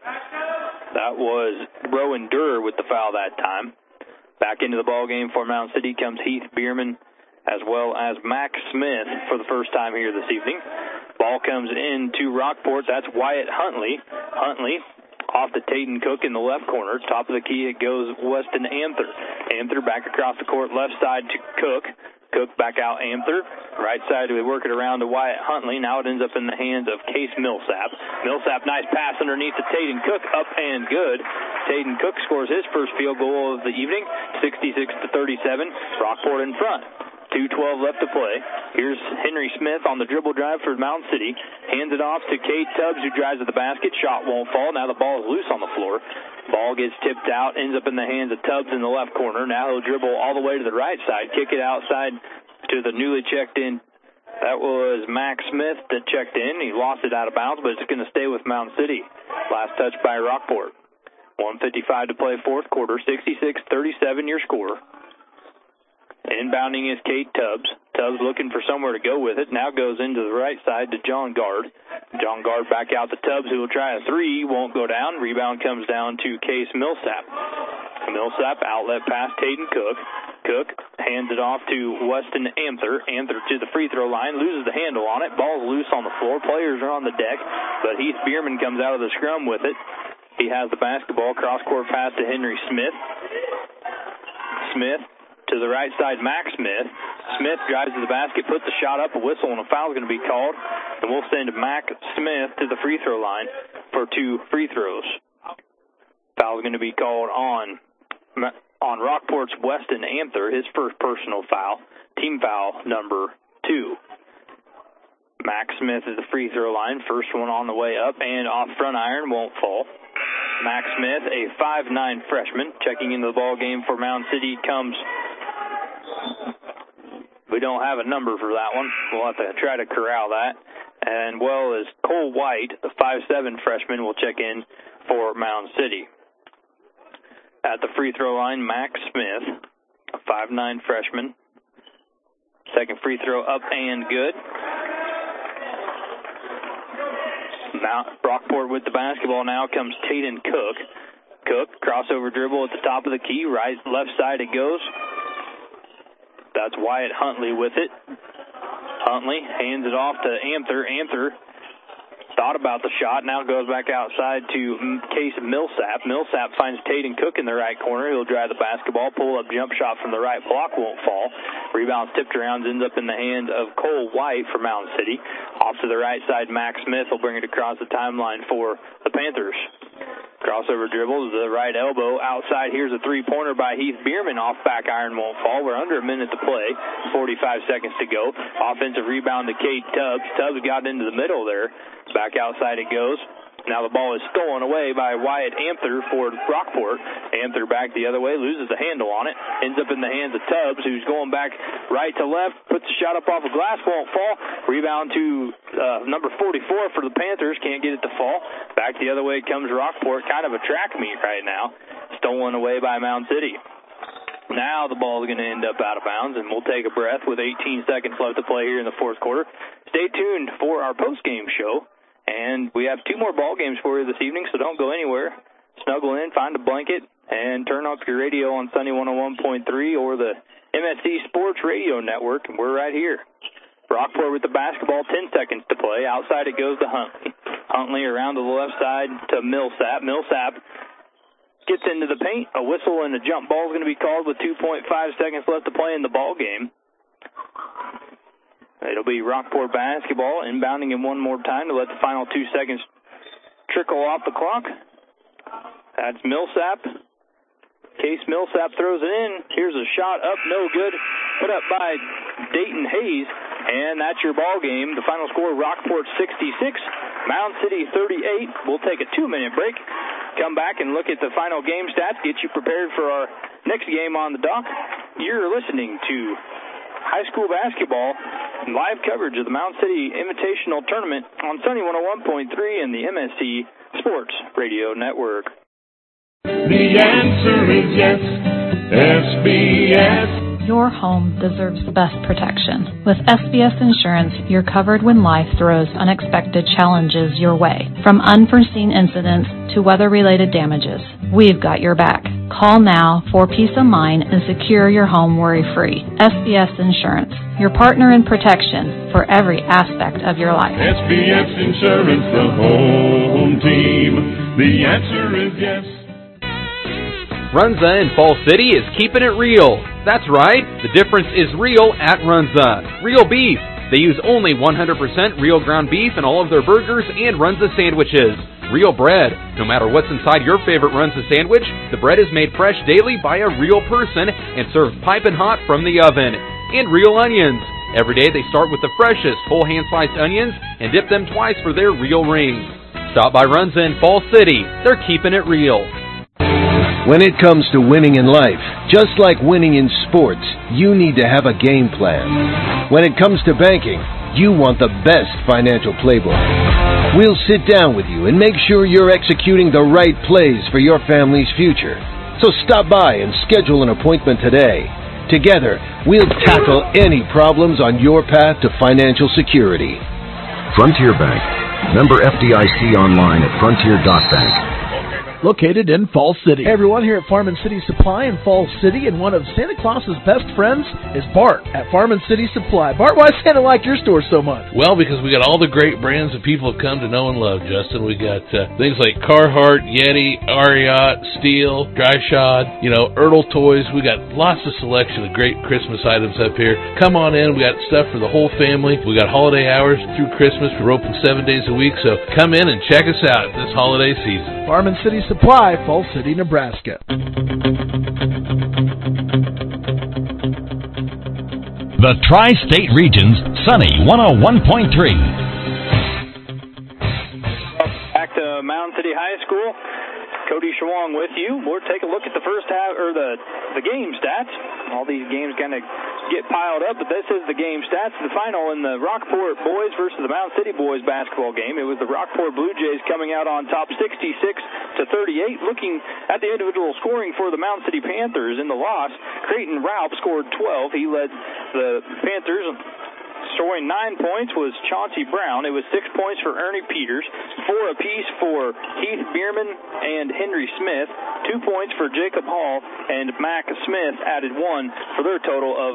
S3: That was Rowan Durr with the foul that time. Back into the ball game for Mound City comes Heath Bierman as well as Max Smith for the first time here this evening. Ball comes into Rockport. That's Wyatt Huntley. Huntley off to Tayden Cook in the left corner. Top of the key, it goes Weston Anther. Anther back across the court, left side to Cook. Cook back out Anther. Right side, we work it around to Wyatt Huntley. Now it ends up in the hands of Case Millsap. Millsap, nice pass underneath to Tayden Cook, up and good. Tayden Cook scores his first field goal of the evening, 66-37. Rockport in front. 2:12 left to play. Here's Henry Smith on the dribble drive for Mound City. Hands it off to Kate Tubbs, who drives to the basket. Shot won't fall. Now the ball is loose on the floor. Ball gets tipped out, ends up in the hands of Tubbs in the left corner. Now he'll dribble all the way to the right side, kick it outside to the newly checked in. That was Max Smith that checked in. He lost it out of bounds, but it's going to stay with Mound City. Last touch by Rockport. 1:55 to play fourth quarter. 66-37 your score. Inbounding is Kate Tubbs. Tubbs looking for somewhere to go with it. Now goes into the right side to John Gard. John Gard back out to Tubbs, who will try a three. Won't go down. Rebound comes down to Case Millsap. Millsap outlet pass Tayden Cook. Cook hands it off to Weston Anther. Anther to the free throw line. Loses the handle on it. Ball's loose on the floor. Players are on the deck, but Heath Bierman comes out of the scrum with it. He has the basketball. Cross-court pass to Henry Smith. Smith to the right side, Max Smith. Smith drives to the basket, puts the shot up, a whistle, and a foul is going to be called. And we'll send Max Smith to the free throw line for 2 free throws. Foul is going to be called on Rockport's Weston Anther, his first personal foul, team foul number 2. Max Smith is the free throw line, first one on the way up, and off front iron, won't fall. Max Smith, a 5'9 freshman, checking into the ball game for Mound City comes. We don't have a number for that one. We'll have to try to corral that. And well as Cole White, a 5'7 freshman, will check in for Mound City. At the free throw line, Max Smith, a 5'9 freshman. Second free throw up and good. Now Rockport with the basketball. Now comes Tayden Cook. Cook, crossover dribble at the top of the key. Right, left side it goes. That's Wyatt Huntley with it. Huntley hands it off to Anther. Anther thought about the shot. Now goes back outside to Case Millsap. Millsap finds Tayden Cook in the right corner. He'll drive the basketball. Pull-up jump shot from the right block won't fall. Rebounds tipped around, ends up in the hands of Cole White for Mound City. Off to the right side, Max Smith will bring it across the timeline for the Panthers. Crossover dribble to the right elbow. Outside, here's a three-pointer by Heath Bierman. Off back iron won't fall. We're under a minute to play. 45 seconds to go. Offensive rebound to Kate Tubbs. Tubbs got into the middle there. Back outside it goes. Now the ball is stolen away by Wyatt Anther for Rockport. Anther back the other way, loses the handle on it. Ends up in the hands of Tubbs, who's going back right to left. Puts the shot up off the glass, won't fall. Rebound to number 44 for the Panthers. Can't get it to fall. Back the other way comes Rockport. Kind of a track meet right now. Stolen away by Mound City. Now the ball is going to end up out of bounds, and we'll take a breath with 18 seconds left to play here in the fourth quarter. Stay tuned for our post-game show. And we have 2 more ball games for you this evening, so don't go anywhere. Snuggle in, find a blanket, and turn up your radio on Sunny 101.3 or the MSC Sports Radio Network. And we're right here. Rockport with the basketball, 10 seconds to play. Outside it goes to Huntley. Huntley around to the left side to Millsap. Millsap gets into the paint. A whistle and a jump ball is going to be called with 2.5 seconds left to play in the ball game. It'll be Rockport basketball, inbounding him one more time to let the final 2 seconds trickle off the clock. That's Millsap. Case Millsap throws it in. Here's a shot up, no good. Put up by Dayton Hayes, and that's your ball game. The final score, Rockport 66, Mound City 38. We'll take a 2-minute break. Come back and look at the final game stats, get you prepared for our next game on the dock. You're listening to high school basketball, live coverage of the Mound City Invitational Tournament on Sunny 101.3 and the MSC Sports Radio Network.
S7: The answer is yes, SBS.
S21: Your home deserves the best protection. With SBS Insurance, you're covered when life throws unexpected challenges your way. From unforeseen incidents to weather-related damages, we've got your back. Call now for peace of mind and secure your home worry-free. SBS Insurance, your partner in protection for every aspect of your life.
S7: SBS Insurance, the home team. The answer is yes.
S22: Runza in Fall City is keeping it real. That's right, the difference is real at Runza. Real beef. They use only 100% real ground beef in all of their burgers and Runza sandwiches. Real bread. No matter what's inside your favorite Runza sandwich, the bread is made fresh daily by a real person and served piping hot from the oven. And real onions. Every day they start with the freshest whole hand-sliced onions and dip them twice for their real rings. Stop by Runza in Fall City. They're keeping it real.
S23: When it comes to winning in life, just like winning in sports, you need to have a game plan. When it comes to banking, you want the best financial playbook. We'll sit down with you and make sure you're executing the right plays for your family's future. So stop by and schedule an appointment today. Together, we'll tackle any problems on your path to financial security.
S24: Frontier Bank. Member FDIC online at frontier.bank.
S8: Located in Fall City. Hey everyone, here at Farm & City Supply in Fall City, and one of Santa Claus's best friends is Bart at Farm & City Supply. Bart, why does Santa like your store so much?
S25: Well, because we got all the great brands that people have come to know and love, Justin. We got things like Carhartt, Yeti, Ariat, Steel, Dry Shod, Ertl Toys. We got lots of selection of great Christmas items up here. Come on in. We got stuff for the whole family. We got holiday hours through Christmas. We're open 7 days a week, so come in and check us out this holiday season.
S8: Farm & City Supply, Fall City, Nebraska.
S1: The Tri-State Region's Sunny 101.3.
S3: Back to Mound City High School. Cody Schwong with you. We'll take a look at the first half, or the game stats. All these games kind of get piled up, but this is the game stats. The final in the Rockport boys versus the Mound City boys basketball game. It was the Rockport Blue Jays coming out on top 66-38. Looking at the individual scoring for the Mound City Panthers in the loss, Creighton Raup scored 12. He led the Panthers. Scoring 9 points was Chauncey Brown. It was 6 points for Ernie Peters, 4 apiece for Heath Bierman and Henry Smith, 2 points for Jacob Hall, and Mac Smith added 1 for their total of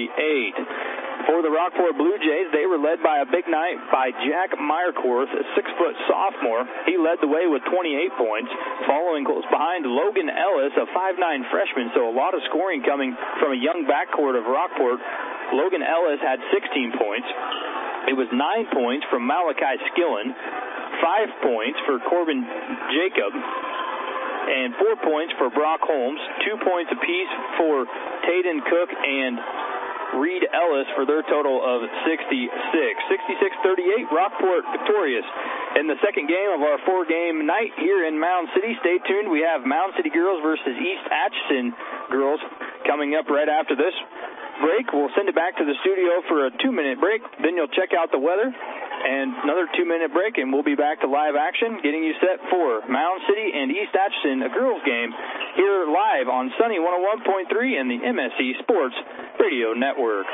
S3: 38. For the Rockport Blue Jays, they were led by a big night by Jack Meyerkorth, a 6-foot sophomore. He led the way with 28 points, following close behind Logan Ellis, a 5'9 freshman, so a lot of scoring coming from a young backcourt of Rockport. Logan Ellis had 16 points. It was 9 points from Malachi Skillen, 5 points for Corbin Jacob, and 4 points for Brock Holmes, 2 points apiece for Tayden Cook and Reed Ellis for their total of 66. 66-38, Rockport victorious. In the second game of our 4-game night here in Mound City, stay tuned. We have Mound City girls versus East Atchison girls coming up right after this break. We'll send it back to the studio for a 2-minute break. Then you'll check out the weather and another 2-minute break, and we'll be back to live action, getting you set for Mound City and East Atchison, a girls game, here live on Sunny 101.3 and the MSC Sports Radio Network.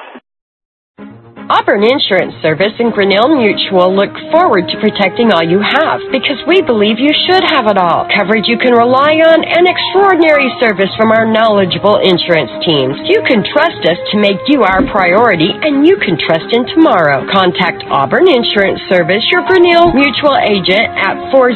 S26: Auburn Insurance Service and Grinnell Mutual look forward to protecting all you have because we believe you should have it all. Coverage you can rely on and extraordinary service from our knowledgeable insurance teams. You can trust us to make you our priority, and you can trust in tomorrow. Contact Auburn Insurance Service, your Grinnell Mutual agent, at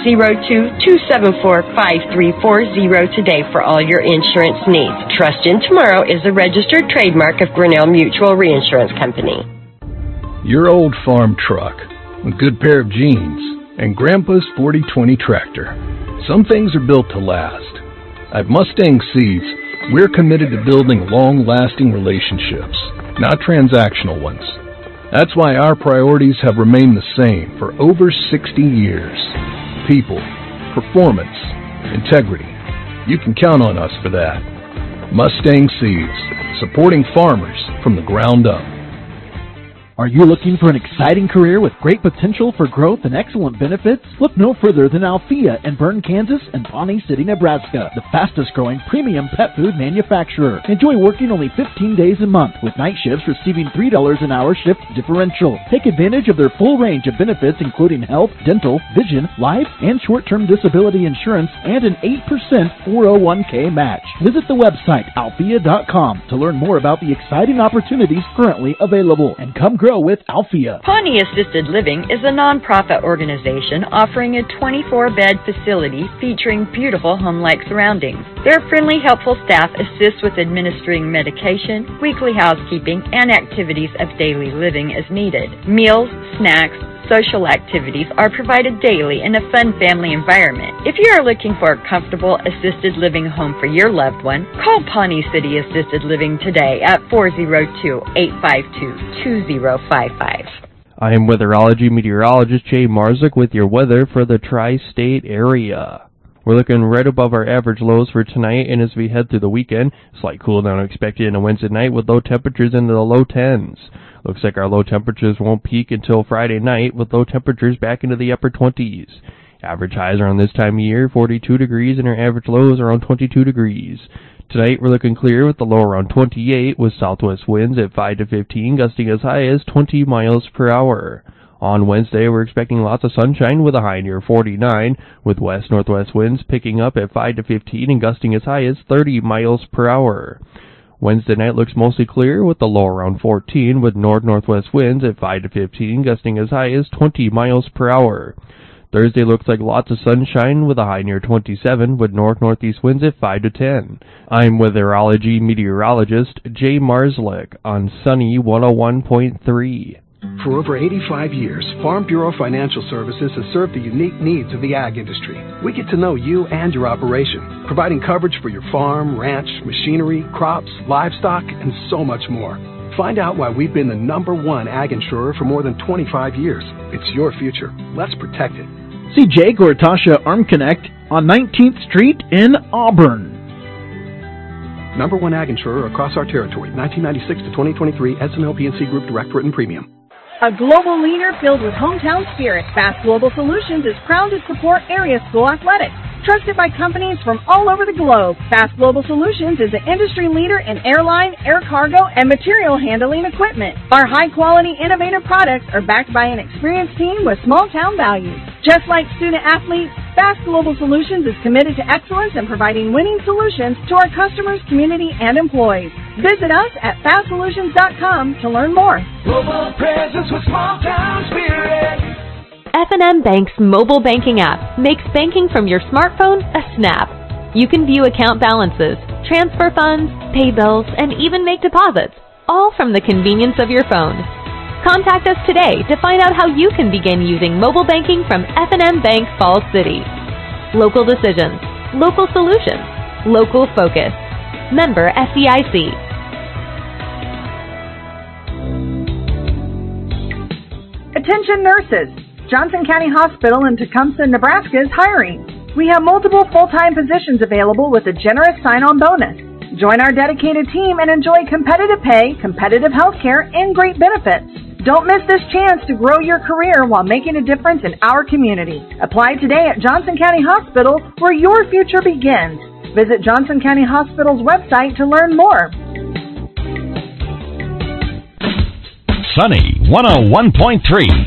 S26: 402-274-5340 today for all your insurance needs. Trust in Tomorrow is a registered trademark of Grinnell Mutual Reinsurance Company.
S11: Your old farm truck, a good pair of jeans, and Grandpa's 4020 tractor. Some things are built to last. At Mustang Seeds, we're committed to building long-lasting relationships, not transactional ones. That's why our priorities have remained the same for over 60 years. People, performance, integrity. You can count on us for that. Mustang Seeds, supporting farmers from the ground up.
S8: Are you looking for an exciting career with great potential for growth and excellent benefits? Look no further than Althea in Bern, Kansas and Pawnee City, Nebraska, the fastest growing premium pet food manufacturer. Enjoy working only 15 days a month with night shifts receiving $3 an hour shift differential. Take advantage of their full range of benefits including health, dental, vision, life, and short-term disability insurance and an 8% 401k match. Visit the website althea.com to learn more about the exciting opportunities currently available and come grow with Althea.
S4: Pawnee Assisted Living is a nonprofit organization offering a 24-bed facility featuring beautiful home-like surroundings. Their friendly, helpful staff assists with administering medication, weekly housekeeping, and activities of daily living as needed. Meals, snacks, social activities are provided daily in a fun family environment. If you are looking for a comfortable assisted living home for your loved one, call Pawnee City Assisted Living today at 402-852-2055.
S14: I am weatherology meteorologist Jay Marzik with your weather for the tri-state area. We're looking right above our average lows for tonight, and as we head through the weekend, slight cool down expected on a Wednesday night with low temperatures into the low 10s. Looks like our low temperatures won't peak until Friday night, with low temperatures back into the upper 20s. Average highs around this time of year, 42 degrees, and our average lows around 22 degrees. Tonight we're looking clear with the low around 28, with southwest winds at 5 to 15, gusting as high as 20 miles per hour. On Wednesday, we're expecting lots of sunshine with a high near 49, with west-northwest winds picking up at 5 to 15 and gusting as high as 30 miles per hour. Wednesday night looks mostly clear with the low around 14, with north-northwest winds at 5 to 15, gusting as high as 20 miles per hour. Thursday looks like lots of sunshine with a high near 27, with north-northeast winds at 5 to 10. I'm weatherology meteorologist Jay Marslick on Sunny 101.3.
S5: For over 85 years, Farm Bureau Financial Services has served the unique needs of the ag industry. We get to know you and your operation, providing coverage for your farm, ranch, machinery, crops, livestock, and so much more. Find out why we've been the #1 ag insurer for more than 25 years. It's your future. Let's protect it.
S8: See Jake or Tasha Arm Connect on 19th Street in Auburn.
S5: #1 ag insurer across our territory, 1996 to 2023, SNL PNC Group Direct Written Premium.
S6: A global leader filled with hometown spirit, Fast Global Solutions is proud to support area school athletics. Trusted by companies from all over the globe, Fast Global Solutions is an industry leader in airline, air cargo, and material handling equipment. Our high-quality, innovative products are backed by an experienced team with small-town values. Just like student-athletes, Fast Global Solutions is committed to excellence in providing winning solutions to our customers, community, and employees. Visit us at fastsolutions.com to learn more.
S7: Global presence with small-town spirit.
S9: F&M Bank's mobile banking app makes banking from your smartphone a snap. You can view account balances, transfer funds, pay bills, and even make deposits, all from the convenience of your phone. Contact us today to find out how you can begin using mobile banking from F&M Bank Falls City. Local decisions, local solutions, local focus. Member FDIC.
S6: Attention nurses! Johnson County Hospital in Tecumseh, Nebraska is hiring. We have multiple full-time positions available with a generous sign-on bonus. Join our dedicated team and enjoy competitive pay, competitive health care, and great benefits. Don't miss this chance to grow your career while making a difference in our community. Apply today at Johnson County Hospital, where your future begins. Visit Johnson County Hospital's website to learn more.
S1: Sunny 101.3.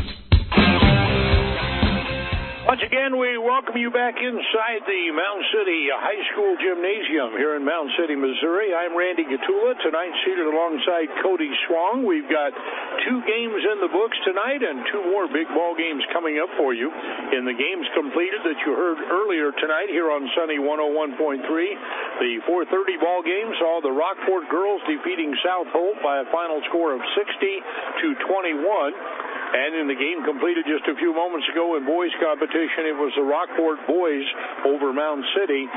S2: Once again, we welcome you back inside the Mound City High School Gymnasium here in Mound City, Missouri. I'm Randy Gatula, tonight seated alongside Cody Swong. We've got 2 games in the books tonight and 2 more big ball games coming up for you. In the games completed that you heard earlier tonight here on Sunny 101.3, the 4:30 ball game saw the Rockport girls defeating South Holt by a final score of 60-21. And in the game completed just a few moments ago in boys competition, it was the Rockport boys over Mound City,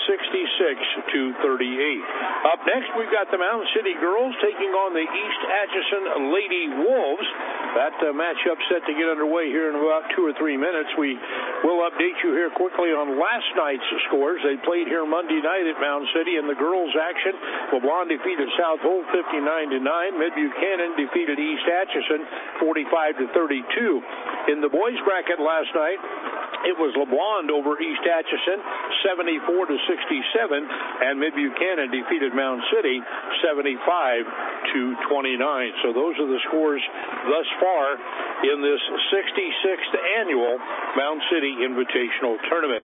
S2: 66-38. Up next, we've got the Mound City girls taking on the East Atchison Lady Wolves. That matchup set to get underway here in about 2 or 3 minutes. We will update you here quickly on last night's scores. They played here Monday night at Mound City in the girls' action. LeBlanc defeated South Holt 59-9. Mid-Buchanan defeated East Atchison 45-32. In the boys' bracket last night, it was LeBlanc over East Atchison 74-67, and Mid-Buchanan defeated Mound City 75-29. So those are the scores thus far in this 66th annual Mound City Invitational Tournament.